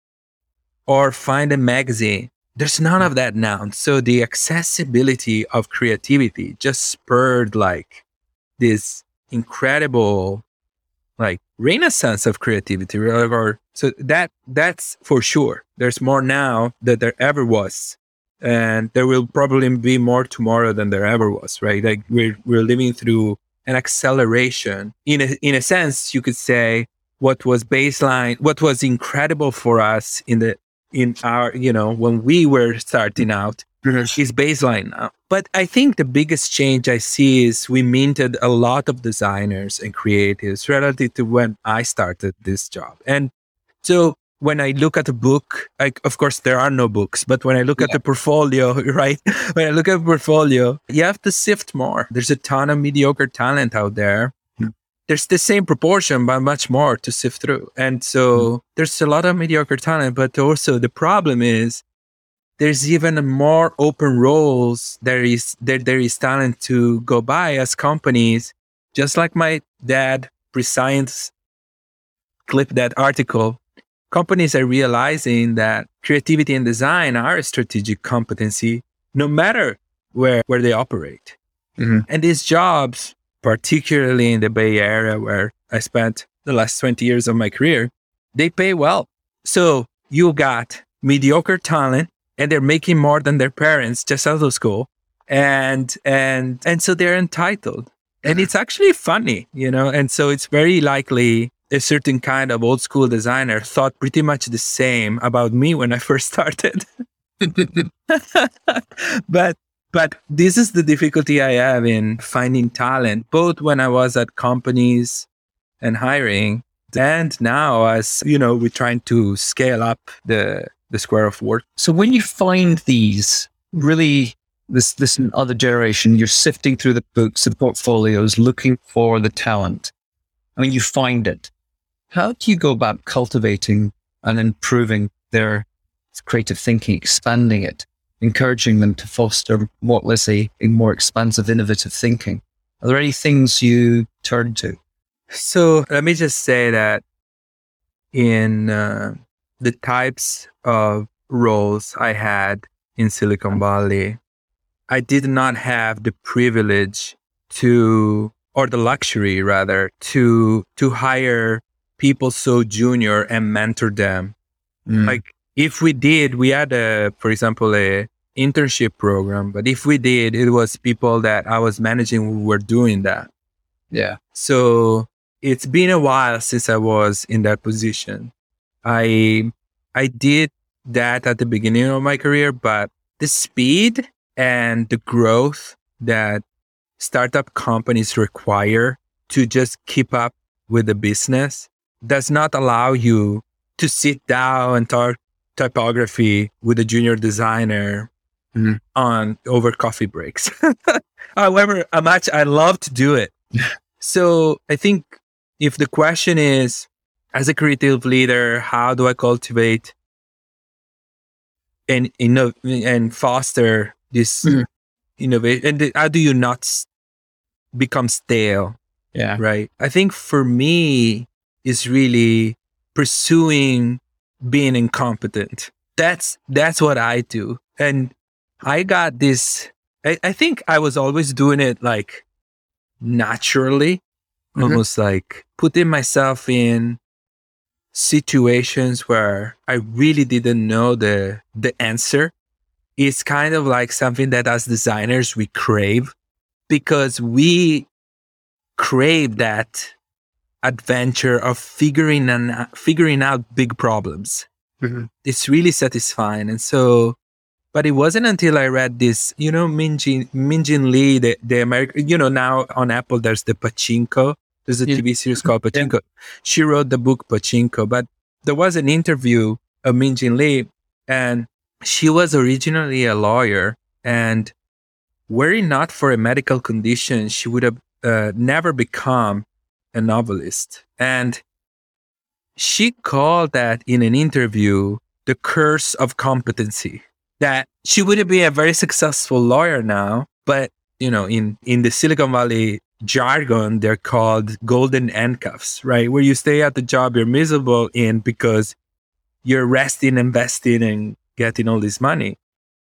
or find a magazine. There's none of that now. So the accessibility of creativity just spurred like this incredible like renaissance of creativity. Or, so that that's for sure. There's more now than there ever was. And there will probably be more tomorrow than there ever was, right? Like we're we're living through an acceleration. In a in a sense, you could say what was baseline, what was incredible for us in the in our, you know, when we were starting out is baseline now. But I think the biggest change I see is we minted a lot of designers and creatives relative to when I started this job. And so when I look at a book, like, of course, there are no books, but when I look yeah. at the portfolio, right? When I look at the portfolio, you have to sift more. There's a ton of mediocre talent out there. Mm. There's the same proportion, but much more to sift through. And so mm. there's a lot of mediocre talent, but also the problem is there's even more open roles. There is there, there is talent to go by as companies, just like my dad, pre-science clip that article, companies are realizing that creativity and design are a strategic competency no matter where, where they operate. Mm-hmm. And these jobs, particularly in the Bay Area where I spent the last twenty years of my career, they pay well. So you got mediocre talent and they're making more than their parents just out of school. And, and, and so they're entitled. And it's actually funny, you know? And so it's very likely a certain kind of old school designer thought pretty much the same about me when I first started. but but this is the difficulty I have in finding talent, both when I was at companies and hiring, and now as, you know, we're trying to scale up the the square of work. So when you find these really, this this other generation, you're sifting through the books, the portfolios, looking for the talent. I mean, you find it. How do you go about cultivating and improving their creative thinking, expanding it, encouraging them to foster what, let's say, a more expansive, innovative thinking? Are there any things you turn to? So let me just say that in uh, the types of roles I had in Silicon Valley, I did not have the privilege to, or the luxury rather, to to hire people so junior and mentor them. Mm. Like if we did, we had a, for example, a internship program, but if we did, it was people that I was managing who were doing that. Yeah. So it's been a while since I was in that position. I I did that at the beginning of my career, but the speed and the growth that startup companies require to just keep up with the business does not allow you to sit down and talk typography with a junior designer mm. on over coffee breaks. However much I love to do it. So I think if the question is, as a creative leader, how do I cultivate and inno- and foster this mm. innovation? And th- how do you not s- become stale? Yeah. Right. I think for me, is really pursuing being incompetent. That's that's what I do. And I got this, I, I think I was always doing it like naturally, mm-hmm. almost like putting myself in situations where I really didn't know the the answer. It's kind of like something that as designers we crave, because we crave that adventure of figuring and figuring out big problems. Mm-hmm. It's really satisfying. And so, but it wasn't until I read this, you know, Min-Jin, Min-Jin Lee, the, the American, you know, now on Apple, there's the Pachinko. There's a yeah. T V series called Pachinko. Yeah. She wrote the book Pachinko, but there was an interview of Min-Jin Lee, and she was originally a lawyer, and were it not for a medical condition, she would have uh, never become a novelist. And she called that in an interview the curse of competency, that she would be a very successful lawyer now, but you know, in in the Silicon Valley jargon, they're called golden handcuffs, right? Where you stay at the job you're miserable in because you're resting, investing, and getting all this money.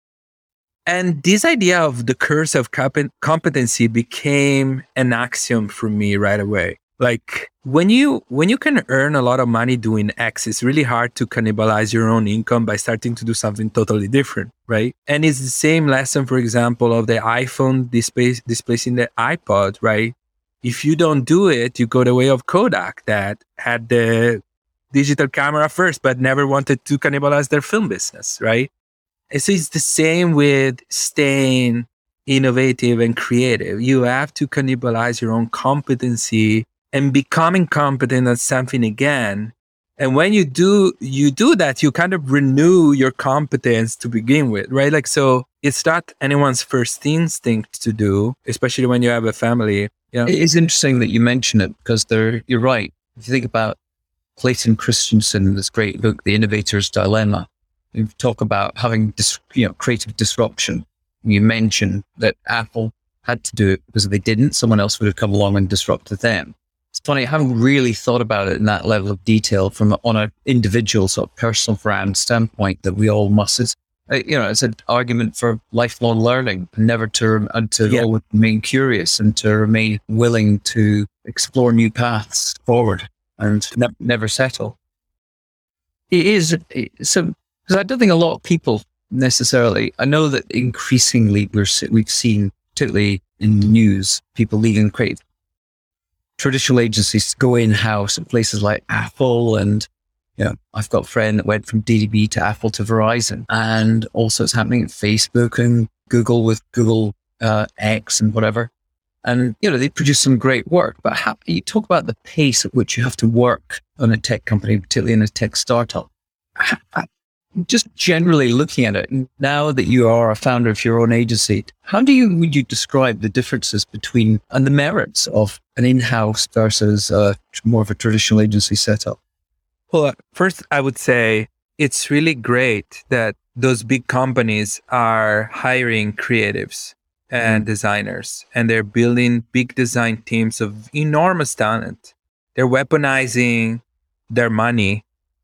And this idea of the curse of comp- competency became an axiom for me right away. Like when you when you can earn a lot of money doing X, it's really hard to cannibalize your own income by starting to do something totally different, right? And it's the same lesson, for example, of the iPhone displace, displacing the iPod, right? If you don't do it, you go the way of Kodak, that had the digital camera first, but never wanted to cannibalize their film business, right? And so it's the same with staying innovative and creative. You have to cannibalize your own competency and becoming competent at something again. And when you do, you do that, you kind of renew your competence to begin with, right? Like, so it's not anyone's first instinct to do, especially when you have a family. Yeah. It is interesting that you mention it, because there, you're right. If you think about Clayton Christensen, this great book, The Innovator's Dilemma, you talk about having dis, you know, creative disruption. You mentioned that Apple had to do it because if they didn't, someone else would have come along and disrupted them. It's funny, I haven't really thought about it in that level of detail from on an individual sort of personal brand standpoint that we all must. It's, you know, it's an argument for lifelong learning, never to and to Yeah. always remain curious and to remain willing to explore new paths forward and ne- never settle. It is it- so because I don't think a lot of people necessarily. I know that increasingly we're se- we've seen, particularly in the news, people leaving creative traditional agencies to go in house at places like Apple and. Yeah, you know, I've got a friend that went from D D B to Apple to Verizon, and also it's happening at Facebook and Google with Google uh, X and whatever. And, you know, they produce some great work, but how, you talk about the pace at which you have to work on a tech company, particularly in a tech startup. How, just generally looking at it, now that you are a founder of your own agency, how do you, would you describe the differences between and the merits of an in-house versus uh, more of a traditional agency setup? Well, first, I would say it's really great that those big companies are hiring creatives and mm. designers, and they're building big design teams of enormous talent. They're weaponizing their money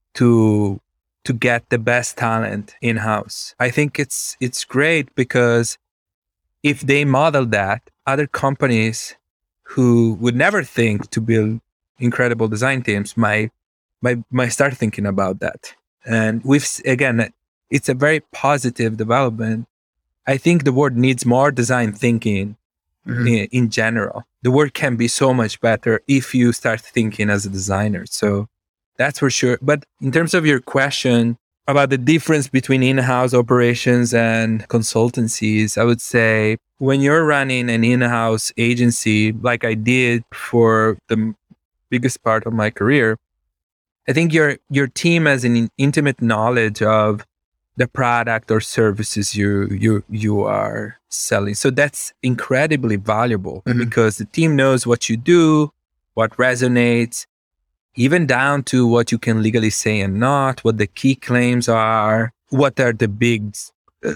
to to get the best talent in-house. I think it's it's great because if they model that, other companies who would never think to build incredible design teams might might, might start thinking about that. And we've, again, it's a very positive development. I think the world needs more design thinking mm-hmm. in, in general. The world can be so much better if you start thinking as a designer. So that's for sure. But in terms of your question about the difference between in-house operations and consultancies, I would say when you're running an in-house agency, like I did for the biggest part of my career, I think your your team has an intimate knowledge of the product or services you you you are selling. So that's incredibly valuable mm-hmm. because the team knows what you do, what resonates, even down to what you can legally say and not, what the key claims are, what are the big uh,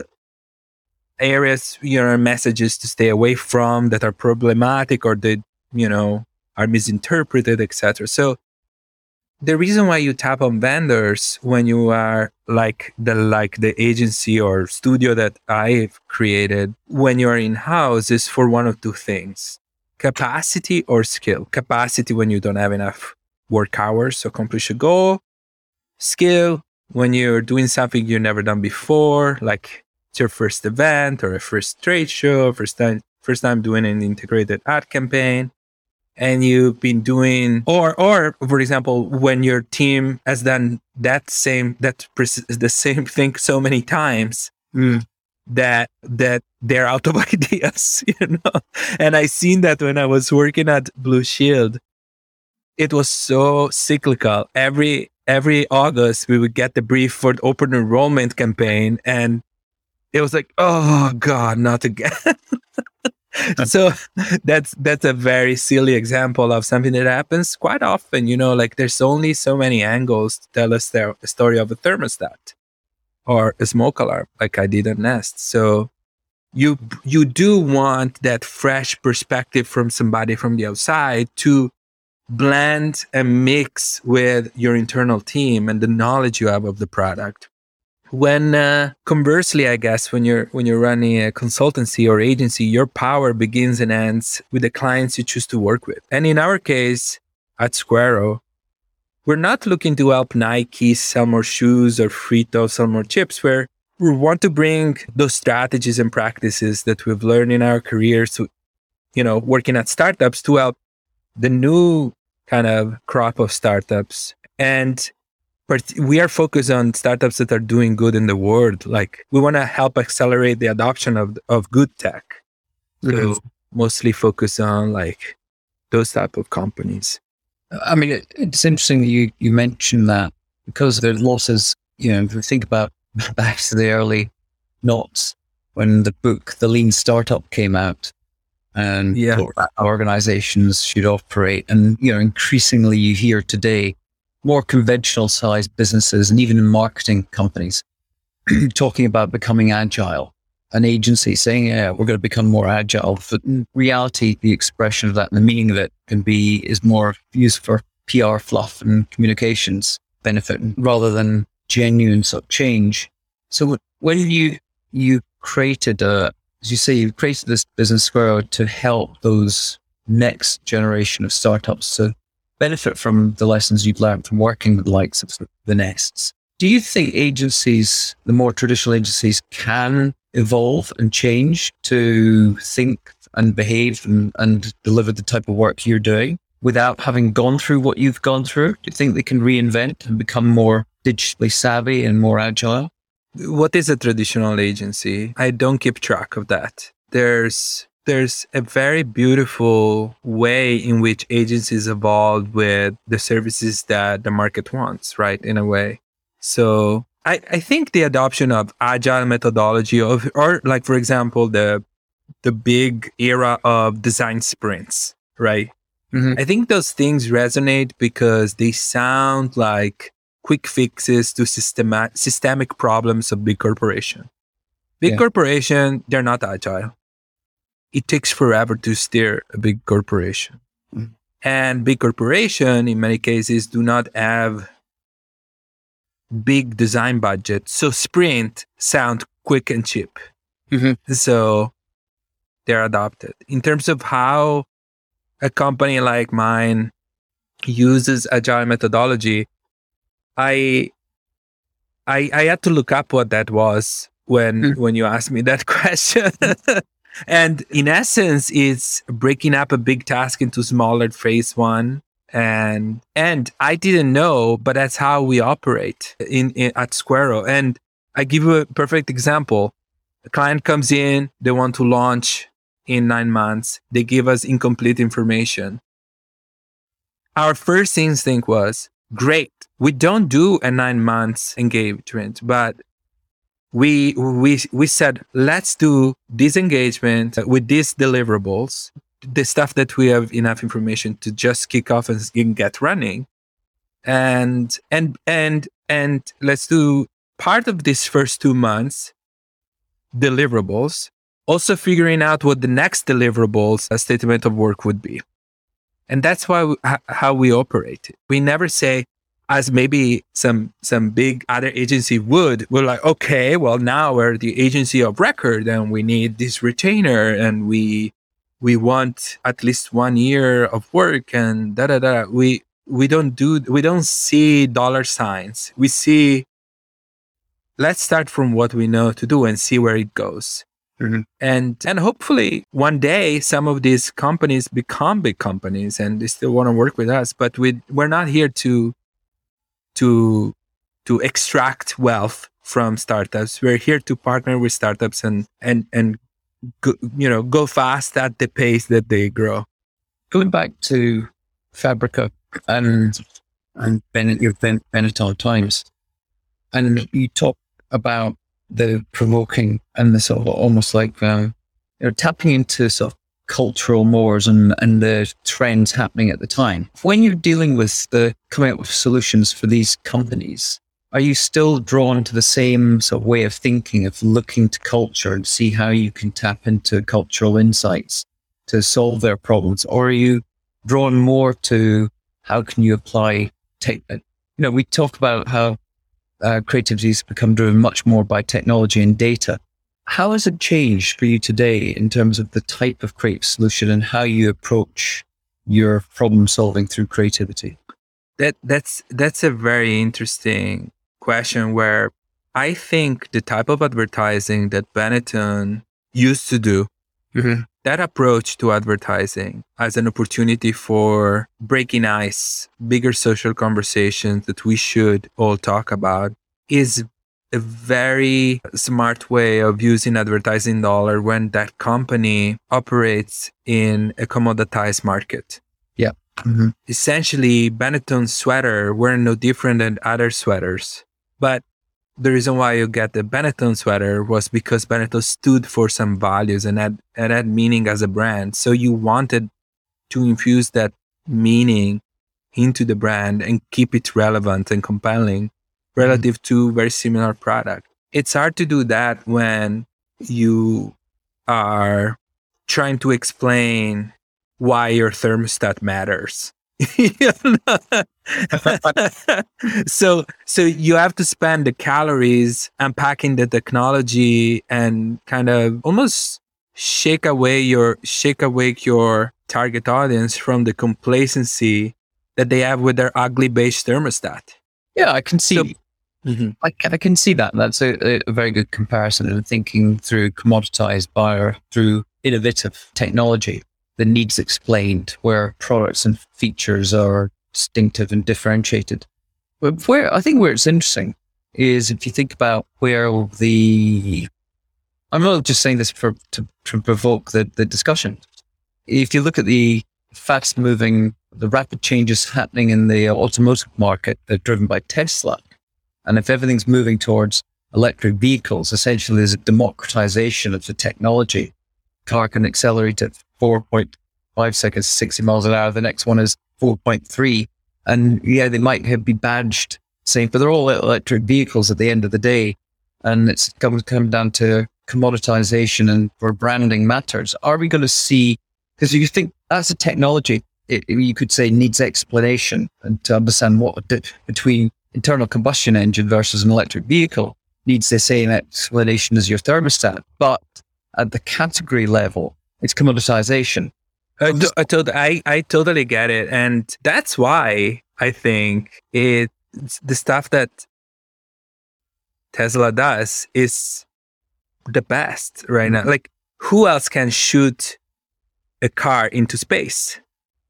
areas, you know, messages to stay away from that are problematic or that, you know, are misinterpreted, et cetera. So the reason why you tap on vendors when you are like the like the agency or studio that I've created, when you're in-house, is for one of two things: capacity or skill. Capacity when you don't have enough work hours to accomplish a goal. Skill when you're doing something you've never done before, like it's your first event or a first trade show, first time first time doing an integrated ad campaign. And you've been doing, or, or for example, when your team has done that same, that the same thing so many times mm. that that they're out of ideas, you know. And I seen that when I was working at Blue Shield, it was so cyclical. Every every August, we would get the brief for the open enrollment campaign, and it was like, oh God, not again. So that's that's a very silly example of something that happens quite often. You know, like there's only so many angles to tell us the story of a thermostat or a smoke alarm, like I did at Nest. So you you do want that fresh perspective from somebody from the outside to blend and mix with your internal team and the knowledge you have of the product. When uh, conversely, I guess, when you're when you're running a consultancy or agency, your power begins and ends with the clients you choose to work with. And in our case, at Squareo, we're not looking to help Nike sell more shoes or Frito sell more chips. Where we want to bring those strategies and practices that we've learned in our careers to, you know, working at startups to help the new kind of crop of startups. And we are focused on startups that are doing good in the world. Like we want to help accelerate the adoption of of good tech. So mm-hmm. mostly focus on like those type of companies. I mean, it, it's interesting that you, you mentioned that because there's losses, you know, if you think about back to the early noughts when the book, The Lean Startup came out and yeah. organizations should operate. And, you know, increasingly you hear today, more conventional sized businesses and even in marketing companies talking about becoming agile an agency saying, yeah, we're going to become more agile. But in reality, the expression of that and the meaning of it can be, is more used for P R fluff and communications benefit rather than genuine sort of change. So when you, you created a, as you say, you created this business Square to help those next generation of startups to benefit from the lessons you've learned from working with the likes of the Nests. Do you think agencies, the more traditional agencies, can evolve and change to think and behave and, and deliver the type of work you're doing without having gone through what you've gone through? Do you think they can reinvent and become more digitally savvy and more agile? What is a traditional agency? I don't keep track of that. There's there's a very beautiful way in which agencies evolve with the services that the market wants, right? In a way. So I, I think the adoption of agile methodology of, or like, for example, the the big era of design sprints, right? Mm-hmm. I think those things resonate because they sound like quick fixes to systema- systemic problems of big corporation. Big yeah. corporation, they're not agile. It takes forever to steer a big corporation. Mm-hmm. And big corporation, in many cases, do not have big design budget. So sprint sound quick and cheap. Mm-hmm. So they're adopted. In terms of how a company like mine uses agile methodology, I, I, I had to look up what that was when, mm. when you asked me that question. And in essence, it's breaking up a big task into smaller phase one. And, and I didn't know, but that's how we operate in, in at Squareo. And I give you a perfect example. A client comes in, they want to launch in nine months. They give us incomplete information. Our first instinct was, great. We don't do a nine months engagement, but we we we said, let's do this engagement with these deliverables, the stuff that we have enough information to just kick off and get running. And and and and let's do part of this first two months deliverables, also figuring out what the next deliverables, a statement of work would be. And that's why we, how we operate. We never say, as maybe some some big other agency would, we're like, okay, well, now we're the agency of record and we need this retainer and we we want at least one year of work and da da da. We we don't do we don't see dollar signs. We see, let's start from what we know to do and see where it goes. Mm-hmm. And and hopefully one day some of these companies become big companies and they still want to work with us. But we we're not here to to to extract wealth from startups. We're here to partner with startups and and and go, you know go fast at the pace that they grow. Going back to Fabrica and and Bennett, your Ben, Benetton Times, and you talk about the provoking and the sort of almost like um, you know, tapping into sort of cultural mores and, and the trends happening at the time. When you're dealing with the coming up with solutions for these companies, are you still drawn to the same sort of way of thinking of looking to culture and see how you can tap into cultural insights to solve their problems? Or are you drawn more to how can you apply tech? You know, we talk about how Uh, creativity has become driven much more by technology and data. How has it changed for you today in terms of the type of creative solution and how you approach your problem solving through creativity? That that's that's a very interesting question where I think the type of advertising that Benetton used to do, mm-hmm. that approach to advertising as an opportunity for breaking ice, bigger social conversations that we should all talk about, is a very smart way of using advertising dollar when that company operates in a commoditized market. Yeah. Mm-hmm. Essentially, Benetton's sweater were no different than other sweaters. But the reason why you get the Benetton sweater was because Benetton stood for some values and had, and had meaning as a brand. So you wanted to infuse that meaning into the brand and keep it relevant and compelling relative mm-hmm. to very similar product. It's hard to do that when you are trying to explain why your thermostat matters. so so you have to spend the calories unpacking the technology and kind of almost shake away your shake awake your target audience from the complacency that they have with their ugly beige thermostat. Yeah, I can see. So, mm-hmm. I, can, I can see that. That's a, a very good comparison of thinking through commoditized buyer through innovative technology. The needs explained, where products and features are distinctive and differentiated. But where I think where it's interesting is if you think about where the, I'm not just saying this for to, to provoke the, the discussion. If you look at the fast moving, the rapid changes happening in the automotive market, they're driven by Tesla. And if everything's moving towards electric vehicles, essentially there's a democratization of the technology. Car can accelerate at four point five seconds, sixty miles an hour. The next one is four point three. And yeah, they might have be badged same, but they're all electric vehicles at the end of the day. And it's come, come down to commoditization and where branding matters. Are we going to see, because you think that's a technology, it, you could say needs explanation, and to understand what between internal combustion engine versus an electric vehicle needs the same explanation as your thermostat. But at the category level, it's commoditization. I, to, I, to, I, I totally get it. And that's why I think it the stuff that Tesla does is the best right now. Like, who else can shoot a car into space?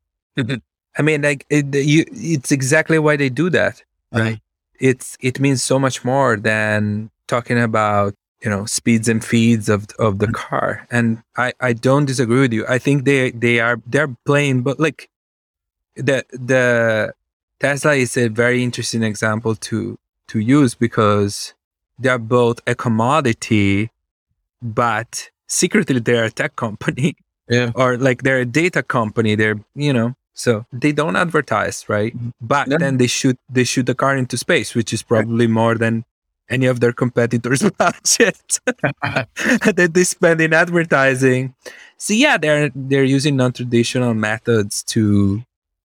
I mean, like, it, you, it's exactly why they do that. Right. It's it means so much more than talking about, you know, speeds and feeds of of the car. And I, I don't disagree with you. I think they they are they're playing, but like the the Tesla is a very interesting example to to use because they're both a commodity, but secretly they're a tech company. Yeah. Or like they're a data company. They're, you know, so they don't advertise, right? But yeah. then they shoot they shoot the car into space, which is probably more than any of their competitors' budget that they spend in advertising. So yeah, they're they're using non-traditional methods to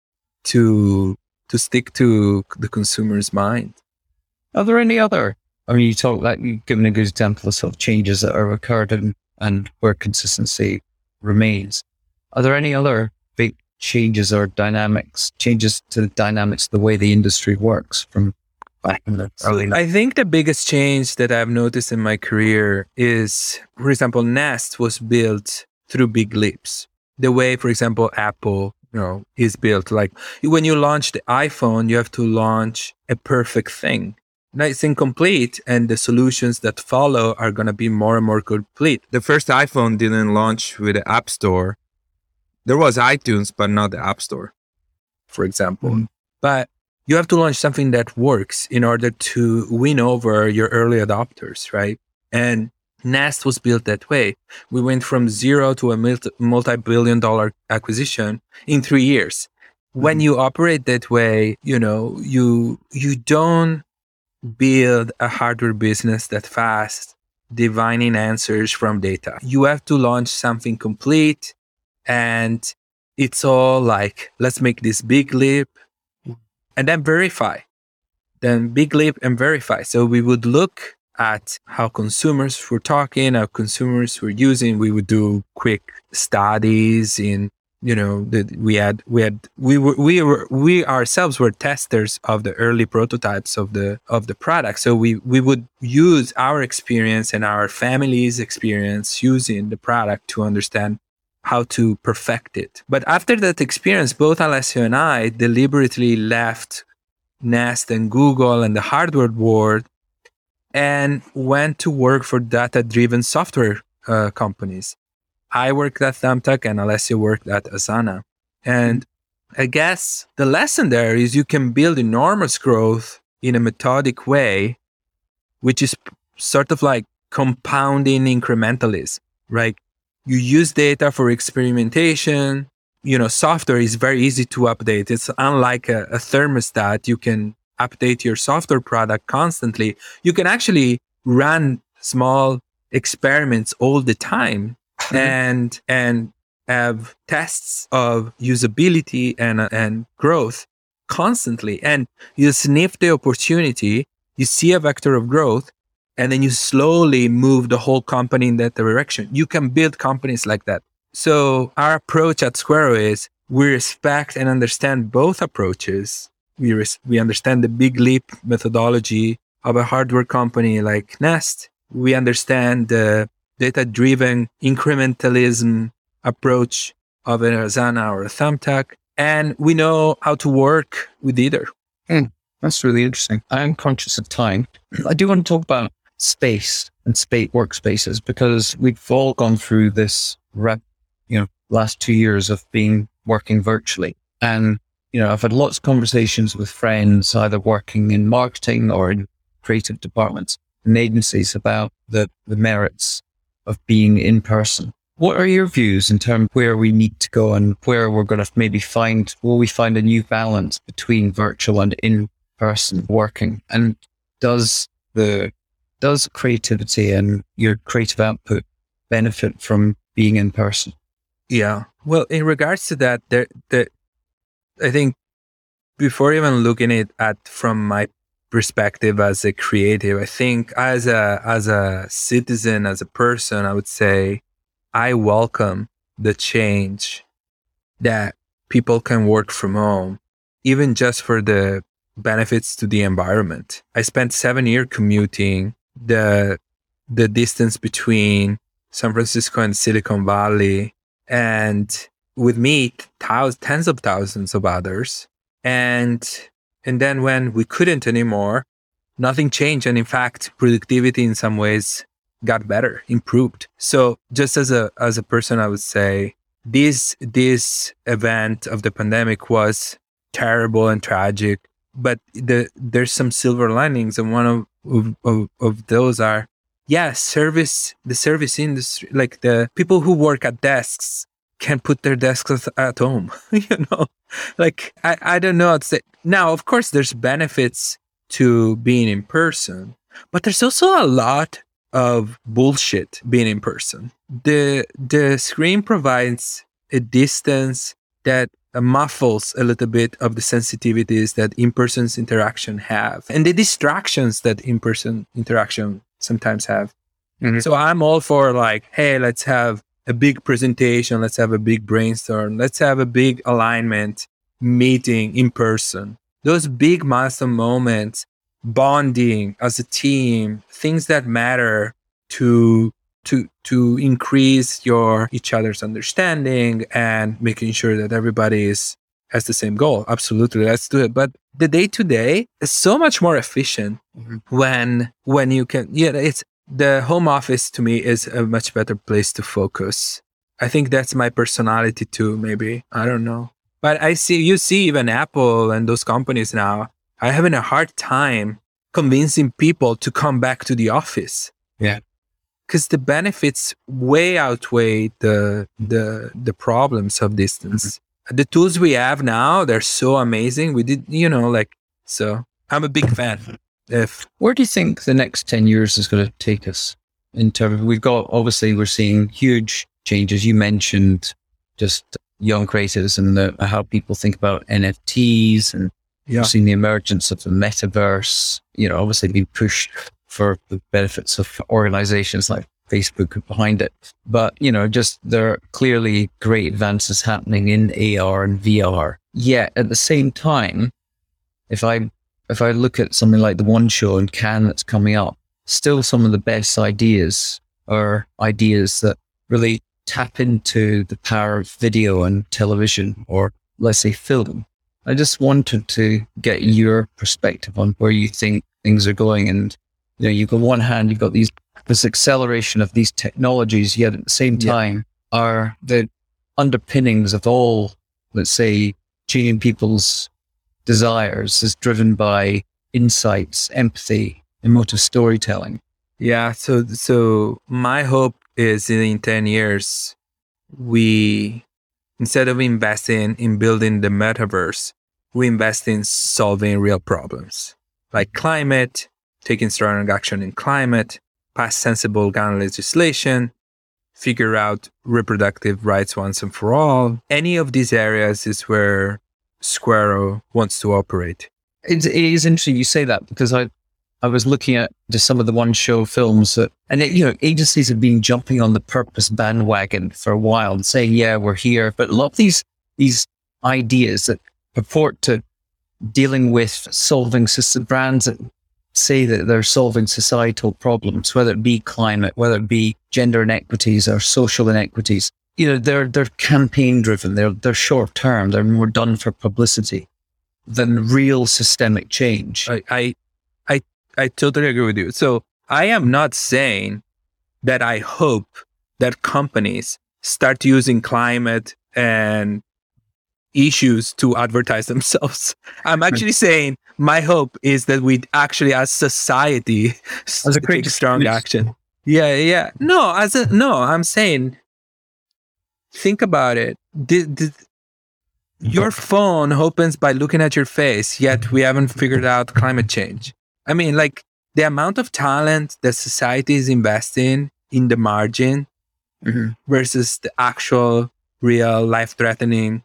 to to stick to the consumer's mind. Are there any other? I mean, you talk like you've given a good example of sort of changes that are occurred and, and where consistency remains. Are there any other big changes or dynamics, changes to the dynamics of the way the industry works from back in the early nineties? I think the biggest change that I've noticed in my career is, for example, Nest was built through big leaps. The way, for example, Apple, you know, is built. Like when you launch the iPhone, you have to launch a perfect thing. Now it's incomplete, and the solutions that follow are going to be more and more complete. The first iPhone didn't launch with the App Store. There was iTunes, but not the App Store, for example. Mm. But you have to launch something that works in order to win over your early adopters, right? And Nest was built that way. We went from zero to a multi-billion dollar acquisition in three years. Mm. When you operate that way, you know, you you don't build a hardware business that fast, divining answers from data. You have to launch something complete, and it's all like, let's make this big leap and then verify. Then big leap and verify. So we would look at how consumers were talking, how consumers were using. We would do quick studies in, you know, that we had, we had, we were, we were, we ourselves were testers of the early prototypes of the, of the product. So we, we would use our experience and our family's experience using the product to understand how to perfect it. But after that experience, both Alessio and I deliberately left Nest and Google and the hardware world and went to work for data-driven software uh, companies. I worked at Thumbtack and Alessio worked at Asana. And I guess the lesson there is you can build enormous growth in a methodic way, which is sort of like compounding incrementalism, right? You use data for experimentation. You know, software is very easy to update. It's unlike a, a thermostat. You can update your software product constantly. You can actually run small experiments all the time Mm-hmm. and and have tests of usability and and growth constantly. And you sniff the opportunity, you see a vector of growth, and then you slowly move the whole company in that direction. You can build companies like that. So our approach at Squarrow is we respect and understand both approaches. We res- we understand the big leap methodology of a hardware company like Nest. We understand the data-driven incrementalism approach of an Asana or a Thumbtack, and we know how to work with either. Mm, that's really interesting. I'm conscious of time. I do want to talk about space and space workspaces, because we've all gone through this rep, you know, last two years of being working virtually. And, you know, I've had lots of conversations with friends, either working in marketing or in creative departments and agencies, about the, the merits of being in person. What are your views in terms of where we need to go and where we're going to maybe find, will we find a new balance between virtual and in-person working? And does the, does creativity and your creative output benefit from being in person? Yeah. Well, in regards to that, there, the, I think before even looking at it from my perspective as a creative, I think as a as a citizen, as a person, I would say I welcome the change that people can work from home, even just for the benefits to the environment. I spent seven years commuting. The the distance between San Francisco and Silicon Valley, and with me, thousands, tens of thousands of others. And and then when we couldn't anymore, nothing changed. And in fact, productivity in some ways got better, improved. So just as a as a person, I would say this this event of the pandemic was terrible and tragic, but the there's some silver linings, and one of of, of, of those are, yeah, service, the service industry, like the people who work at desks can put their desks at home, you know, like, I, I don't know how to say. Now, of course, there's benefits to being in person, but there's also a lot of bullshit being in person. The, the screen provides a distance that muffles a little bit of the sensitivities that in-person interaction have, and the distractions that in-person interaction sometimes have. Mm-hmm. So I'm all for like, hey, let's have a big presentation, let's have a big brainstorm, let's have a big alignment meeting in person. Those big milestone moments, bonding as a team, things that matter to to to increase your each other's understanding and making sure that everybody is has the same goal. Absolutely, let's do it. But the day to day is so much more efficient mm-hmm. when when you can. Yeah, it's the home office to me is a much better place to focus. I think that's my personality too. Maybe, I don't know. But I see you see even Apple and those companies now are having a hard time convincing people to come back to the office. Yeah. Because the benefits way outweigh the the the problems of distance. Mm-hmm. The tools we have now, they're so amazing. We did, you know, like, so I'm a big fan. If Where do you think the next ten years is going to take us? In terms of, we've got, obviously we're seeing huge changes. You mentioned just young creatives and the, how people think about N F Ts, and yeah. We've seen the emergence of the metaverse, you know, obviously being pushed for the benefits of organizations like Facebook behind it. But, you know, just there are clearly great advances happening in A R and V R. Yet at the same time, if I if I look at something like the One Show in Cannes that's coming up, still some of the best ideas are ideas that really tap into the power of video and television, or let's say film. I just wanted to get your perspective on where you think things are going. And, you know, you've got one hand, you've got these, this acceleration of these technologies, yet at the same time yeah. are the underpinnings of all, let's say, changing people's desires is driven by insights, empathy, emotive storytelling. Yeah. So, so my hope is in ten years, we, instead of investing in building the metaverse, we invest in solving real problems like climate, taking strong action in climate, pass sensible gun legislation, figure out reproductive rights once and for all. Any of these areas is where Squarrow wants to operate. It, it is interesting you say that, because I I was looking at just some of the one-show films that, and it, you know, agencies have been jumping on the purpose bandwagon for a while and saying, yeah, we're here. But a lot of these these ideas that purport to dealing with solving system brands that say that they're solving societal problems, whether it be climate, whether it be gender inequities or social inequities, you know, they're they're campaign driven. They're they're short term. They're more done for publicity than real systemic change. I, I I I totally agree with you. So I am not saying that I hope that companies start using climate and issues to advertise themselves. I'm actually saying my hope is that we actually, as society, as a take strong action. Yeah, yeah. No, as a no, I'm saying, think about it. Did, did, your phone opens by looking at your face, yet we haven't figured out climate change. I mean, like the amount of talent that society is investing in the margin mm-hmm. versus the actual, real, life-threatening,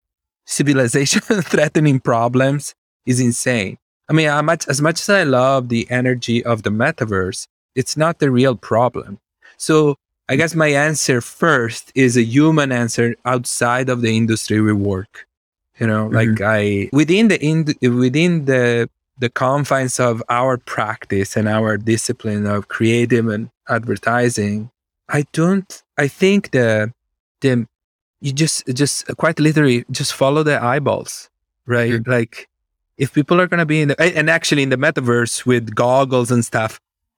civilization-threatening problems is insane. I mean, how much, as much as I love the energy of the metaverse, it's not the real problem. So I guess my answer first is a human answer outside of the industry we work. You know, mm-hmm. like I within the in, within the the confines of our practice and our discipline of creative and advertising, I don't. I think the the you just just quite literally just follow the eyeballs, right? Mm-hmm. Like if people are gonna be in the and actually in the metaverse with goggles and stuff,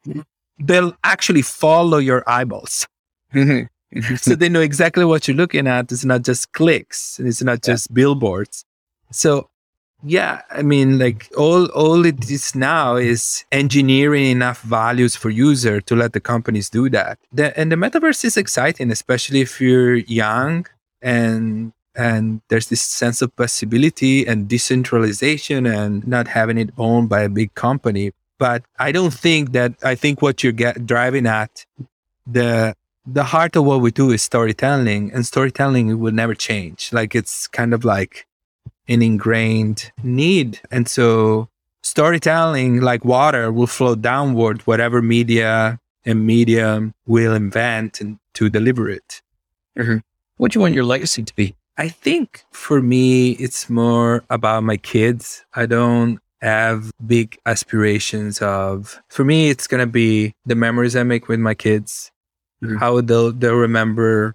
they'll actually follow your eyeballs. Mm-hmm. So they know exactly what you're looking at. It's not just clicks. It's not just yeah. billboards. So, yeah, I mean, like all all it is now is engineering enough values for user to let the companies do that. The, and the metaverse is exciting, especially if you're young and and there's this sense of possibility and decentralization and not having it owned by a big company. But I don't think that. I think what you're get, driving at the. The heart of what we do is storytelling, and storytelling will never change. Like it's kind of like an ingrained need. And so storytelling, like water, will flow downward, whatever media and medium will invent and to deliver it. Mm-hmm. What do you want your legacy to be? I think for me, it's more about my kids. I don't have big aspirations of, for me, it's going to be the memories I make with my kids. Mm-hmm. How they'll they'll remember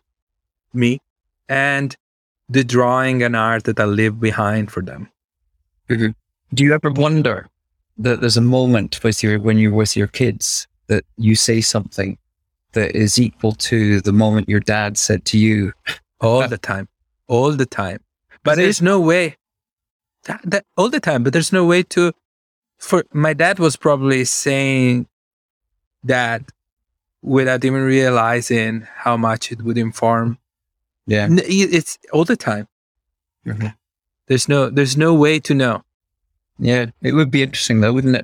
me, and the drawing and art that I leave behind for them. Mm-hmm. Do you ever wonder that there's a moment with your when you're with your kids that you say something that is equal to the moment your dad said to you? All the time, all the time. But there's no way. That, that all the time, but there's no way to. For my dad was probably saying that without even realizing how much it would inform. Yeah, it's all the time. Mm-hmm. There's no, there's no way to know. Yeah, it would be interesting though, wouldn't it?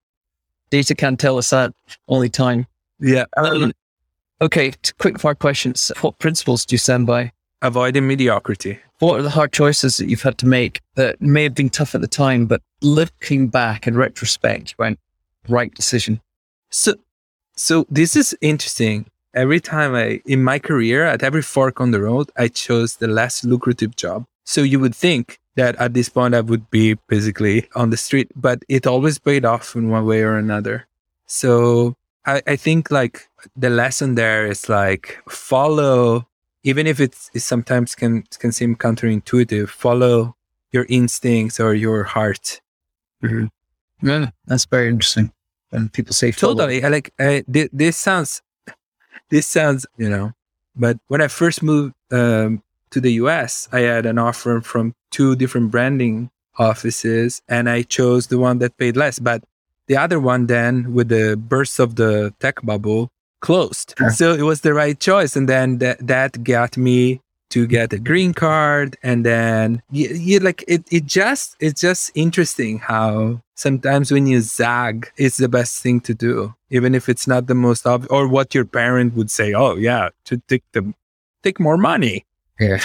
Data can't tell us that. Only time. Yeah. Um, okay, quick fire questions. What principles do you stand by? Avoiding mediocrity. What are the hard choices that you've had to make that may have been tough at the time, but looking back in retrospect, you went, right decision? So. So this is interesting. Every time I, in my career, at every fork on the road, I chose the less lucrative job. So you would think that at this point I would be basically on the street, but it always paid off in one way or another. So I, I think like the lesson there is like follow, even if it's, it sometimes can, can seem counterintuitive, follow your instincts or your heart. Mm-hmm. Yeah, that's very interesting. And people say follow. Totally. I like I, th- this sounds, this sounds, you know. But when I first moved um, to the U S, I had an offer from two different branding offices, and I chose the one that paid less. But the other one, then, with the burst of the tech bubble, closed. Sure. So it was the right choice, and then that that got me to get a green card. And then you, you like it, it just, it's just interesting how sometimes when you zag, it's the best thing to do, even if it's not the most obvious, or what your parent would say, oh yeah, to take the, take more money. Yeah.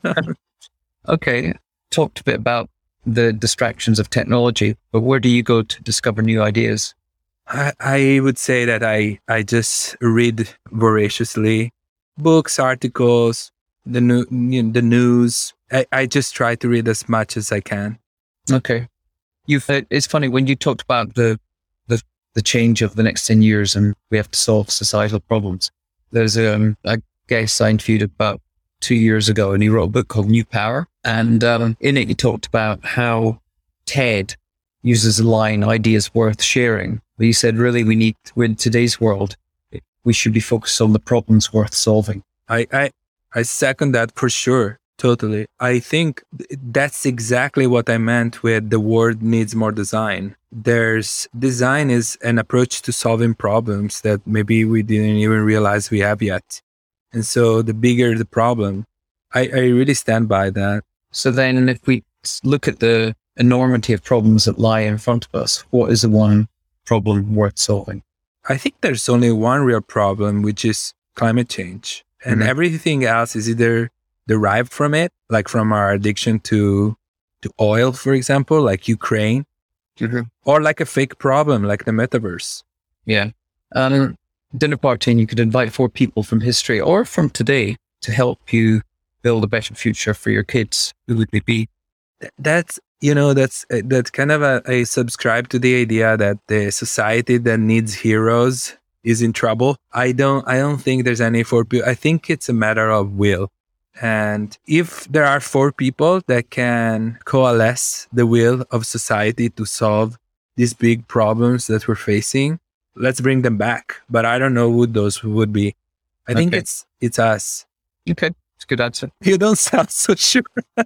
Okay. Talked a bit about the distractions of technology, but where do you go to discover new ideas? I, I would say that I, I just read voraciously, books, articles, the new, you know, the news. I, I just try to read as much as I can. Okay. You've, it's funny when you talked about the, the, the change of the next ten years and we have to solve societal problems. There's um, a guest I interviewed about two years ago and he wrote a book called New Power. And um, in it, he talked about how TED uses the line, ideas worth sharing. But he said, really, we need, in today's world, we should be focused on the problems worth solving. I, I, I second that for sure. Totally. I think that's exactly what I meant with the word needs more design. There's design is an approach to solving problems that maybe we didn't even realize we have yet. And so the bigger the problem, I, I really stand by that. So then if we look at the enormity of problems that lie in front of us, what is the one problem worth solving? I think there's only one real problem, which is climate change. And mm-hmm. everything else is either derived from it, like from our addiction to to oil, for example, like Ukraine, mm-hmm. or like a fake problem, like the metaverse. Yeah. Um, dinner party, and you could invite four people from history or from today to help you build a better future for your kids. Who would they be? That's, you know, that's that's kind of a, I subscribe to the idea that the society that needs heroes is in trouble. I don't, I don't think there's any four people. I think it's a matter of will. And if there are four people that can coalesce the will of society to solve these big problems that we're facing, let's bring them back. But I don't know who those would be. I think Okay. it's it's us. Okay. It's a good answer. You don't sound so sure.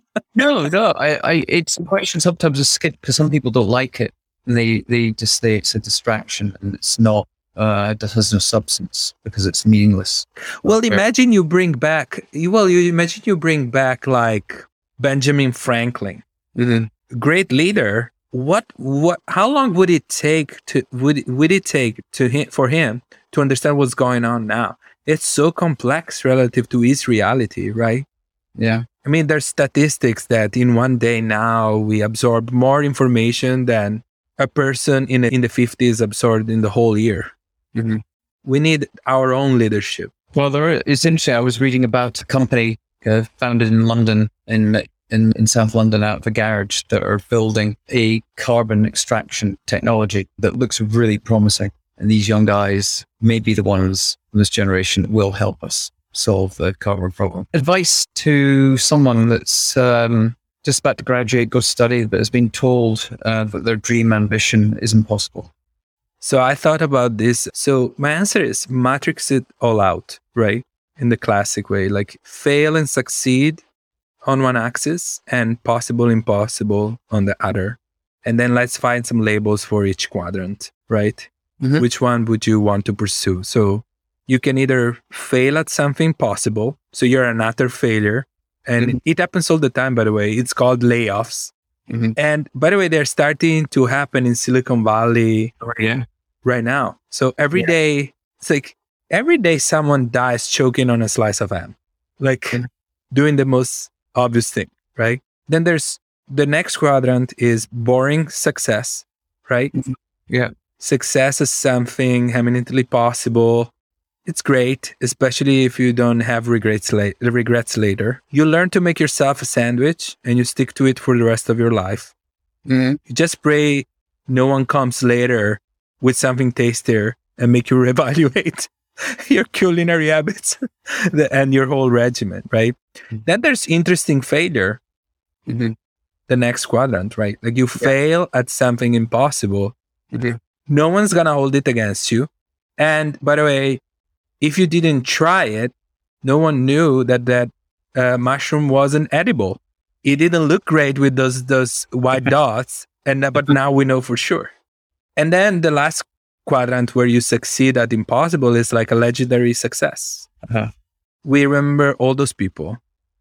No, no. I, I, it's a question sometimes is skip because some people don't like it and they, they just say it's a distraction and it's not, uh, it has no substance because it's meaningless. Well, Okay. imagine you bring back, well, you imagine you bring back like Benjamin Franklin, Mm-hmm. great leader. What, what, how long would it take to, would, would it take to him, for him to understand what's going on now? It's so complex relative to his reality, right? Yeah. I mean, there's statistics that in one day now we absorb more information than a person in, in the fifties absorbed in the whole year. Mm-hmm. We need our own leadership. Well, there is, it's interesting. I was reading about a company uh, founded in London, in, in in South London, out of a garage, that are building a carbon extraction technology that looks really promising. And these young guys may be the ones from this generation that will help us solve the carbon problem. Advice to someone that's um, just about to graduate, go study, but has been told uh, that their dream ambition isn't possible. So I thought about this. So my answer is matrix it all out, right? In the classic way, like fail and succeed on one axis and possible, impossible on the other. And then let's find some labels for each quadrant, right? Mm-hmm. Which one would you want to pursue? So you can either fail at something possible. So you're an utter failure. And Mm-hmm. it happens all the time, by the way. It's called layoffs. Mm-hmm. And by the way, they're starting to happen in Silicon Valley Yeah. right now. So every Yeah. day, it's like every day someone dies choking on a slice of ham, like Mhm. doing the most obvious thing, right? Then there's the next quadrant is boring success, right? Yeah. Success is something eminently possible. It's great, especially if you don't have regrets, la- regrets later. You learn to make yourself a sandwich and you stick to it for the rest of your life. Mm-hmm. You just pray no one comes later with something tastier and make you reevaluate your culinary habits and your whole regimen, right? Mm-hmm. Then there's interesting failure, Mm-hmm. the next quadrant, right? Like you fail at something impossible. Mm-hmm. No one's going to hold it against you. And by the way, if you didn't try it, no one knew that that uh, mushroom wasn't edible. It didn't look great with those those white dots, and but now we know for sure. And then the last quadrant where you succeed at impossible is like a legendary success. Uh-huh. We remember all those people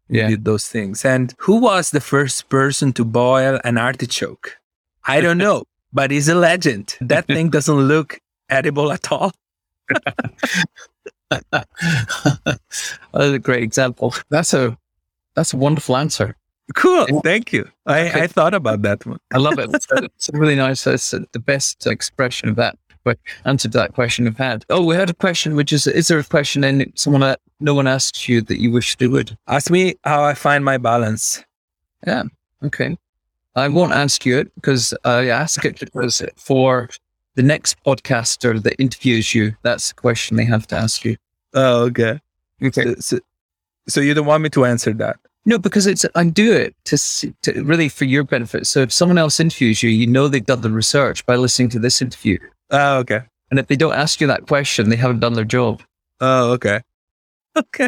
who Yeah. did those things. And who was the first person to boil an artichoke? I don't know, but he's a legend. That thing doesn't look edible at all. That's a great example. That's a that's a wonderful answer. Cool. Yeah. Thank you. I, Okay. I thought about that one. I love it. It's, a- it's a really nice. It's the best expression of that. But answer to that question we've had. Oh, we had a question, which is: Is there a question and someone that no one asked you that you wish they would? Ask me how I find my balance. Yeah. Okay. I won't ask you it because I ask it because for the next podcaster that interviews you, that's the question they have to ask you. Oh, okay. Okay. So, so, so you don't want me to answer that? No, because it's I do it to, see, to really for your benefit. So if someone else interviews you, you know they've done the research by listening to this interview. Oh, okay. And if they don't ask you that question, they haven't done their job. Oh, okay. Okay.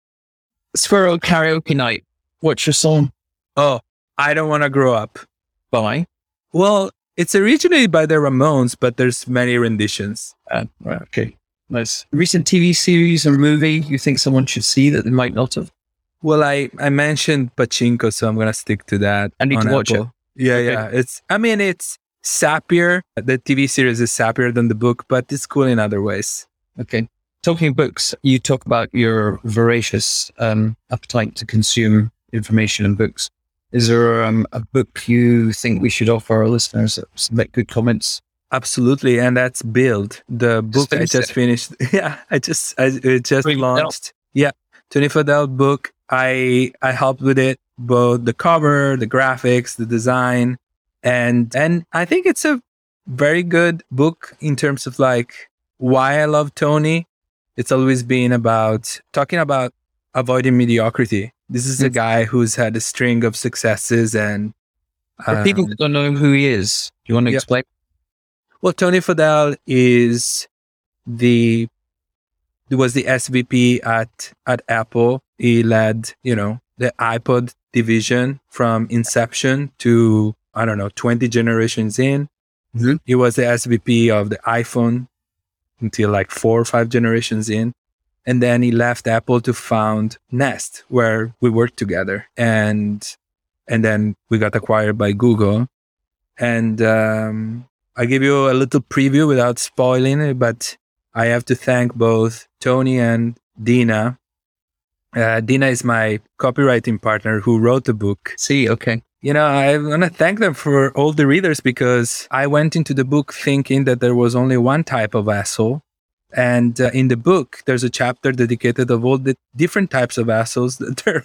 Sphero karaoke night. What's your song? Oh, I don't want to grow up. By? Well, it's originally by the Ramones, but there's many renditions. Uh, right, okay. Nice. Recent T V series or movie you think someone should see that they might not have? Well, I, I mentioned Pachinko, so I'm going to stick to that. I need on to watch Apple. Yeah, Okay. yeah. It's, I mean, it's sappier. The T V series is sappier than the book, but it's cool in other ways. Okay. Talking books, you talk about your voracious um, appetite to consume information and books. Is there um, a book you think we should offer our listeners that submit good comments? Absolutely. And that's Build, the book I finished just it? finished. Yeah, I just, I it just Tony Fadell. launched. Yeah. Tony Fadell book. I, I helped with it, both the cover, the graphics, the design. And, and I think it's a very good book in terms of like why I love Tony. It's always been about talking about avoiding mediocrity. This is a Mm. guy who's had a string of successes and For people um, that don't know who he is, do you want to yeah. explain? well, Tony Fadell is the he was the S V P at at Apple. He led, you know, the iPod division from inception to I don't know twenty generations in. Mhm. He was the S V P of the iPhone until like four or five generations in. And then he left Apple to found Nest, where we worked together. And and then we got acquired by Google. And um, I give you a little preview without spoiling it, but I have to thank both Tony and Dina. Uh, Dina is my copywriting partner who wrote the book. See, okay. You know, I want to thank them for all the readers because I went into the book thinking that there was only one type of asshole. And uh, in the book, there's a chapter dedicated of all the different types of assholes that there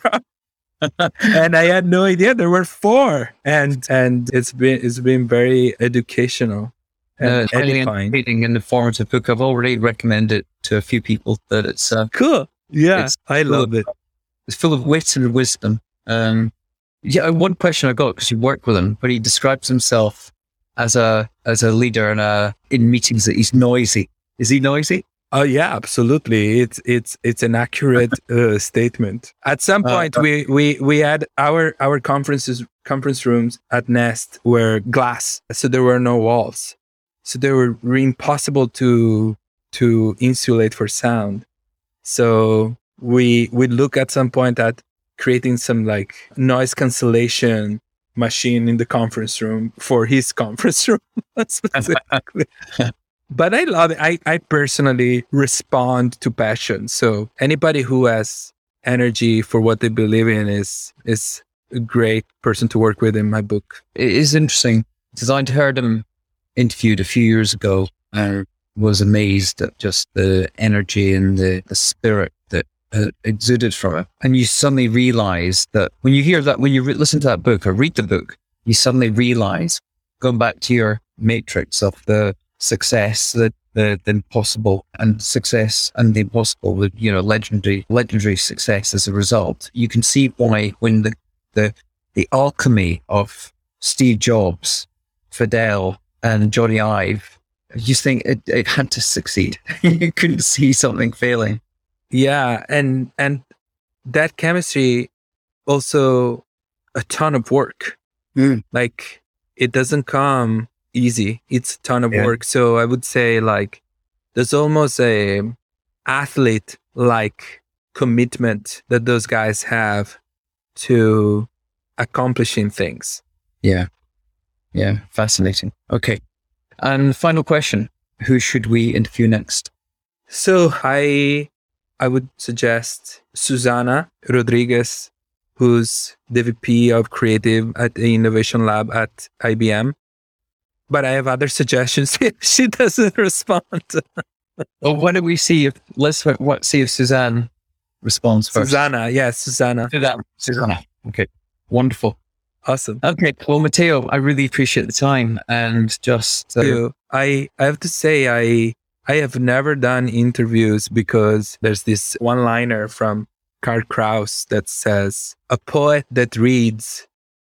are. And I had no idea there were four. And and it's been it's been very educational Uh, and highly edifying. entertaining and informative book. I've already recommended it to a few people that it's uh, Cool. Yeah, It's I full love of- it. it's full of wit and wisdom. Um, yeah, one question I got because you work with him, but he describes himself as a as a leader and uh in meetings that he's noisy. Is he noisy? Oh yeah, absolutely. It's it's it's an accurate uh, statement. At some Uh, point, we we we had our our conferences conference rooms at Nest were glass, so there were no walls, so they were re- impossible to to insulate for sound. So we we look at some point at creating some like noise cancellation machine in the conference room for his conference room specifically. But I love it. I, I personally respond to passion. So anybody who has energy for what they believe in is is a great person to work with in my book. It is interesting because I'd heard him interviewed a few years ago and was amazed at just the energy and the, the spirit that uh, exuded from it. And you suddenly realize that when you hear that, when you re- listen to that book or read the book, you suddenly realize, going back to your matrix of the success, the, the, the impossible and success and the impossible, the, you know, legendary, legendary success as a result, you can see why when the, the, the alchemy of Steve Jobs, Fidel and Johnny Ive, you think it, it had to succeed. You couldn't see something failing. Yeah, and and that chemistry also a ton of work. Mm. Like it doesn't come easy. It's a ton of Yeah. work. So I would say like there's almost a athlete like commitment that those guys have to accomplishing things. Yeah. Yeah. Fascinating. Okay. And final question. Who should we interview next? So I I would suggest Susana Rodriguez, who's the V P of Creative at the Innovation Lab at I B M. But I have other suggestions if she doesn't respond. Well, why don't we see if, let's what, see if Suzanne responds first. Susanna, yes, Susanna. Susanna. Susanna. Okay. Wonderful. Awesome. Okay. Well, Matteo, I really appreciate the time and just... Uh, you. I, I have to say, I I have never done interviews because there's this one-liner from Karl Kraus that says, a poet that reads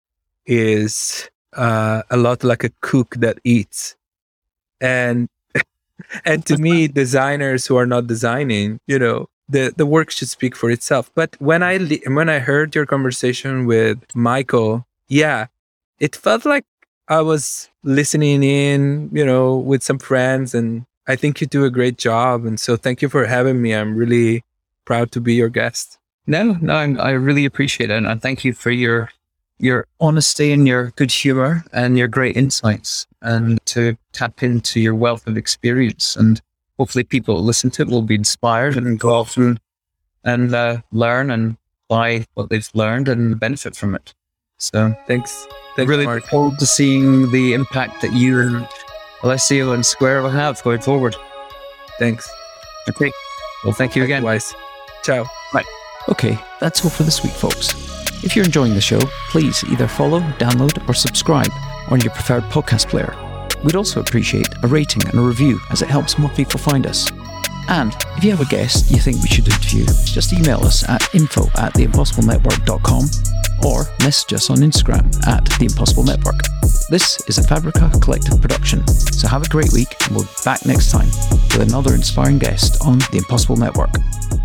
is uh, a lot like a cook that eats. And and to me, designers who are not designing, you know, the, the work should speak for itself. But when I li- when I heard your conversation with Michael, yeah, it felt like I was listening in, you know, with some friends, and I think you do a great job. And so thank you for having me. I'm really proud to be your guest. No, no, I'm, I really appreciate it. And thank you for your your honesty and your good humor and your great insights, and to tap into your wealth of experience. And hopefully people who listen to it will be inspired and go off and, and uh, learn and apply what they've learned and benefit from it. So Thanks. Thanks, really Mark. look forward to seeing the impact that you and Alessio and Square will have going forward. Thanks. Okay. Well, thank you again. Likewise. Ciao. Okay, that's all for this week, folks. If you're enjoying the show, please either follow, download, or subscribe on your preferred podcast player. We'd also appreciate a rating and a review, as it helps more people find us. And if you have a guest you think we should interview, just email us at info at the impossible network dot com or message us on Instagram at The Impossible Network. This is a Fabrica Collective production, so have a great week, and we'll be back next time with another inspiring guest on The Impossible Network.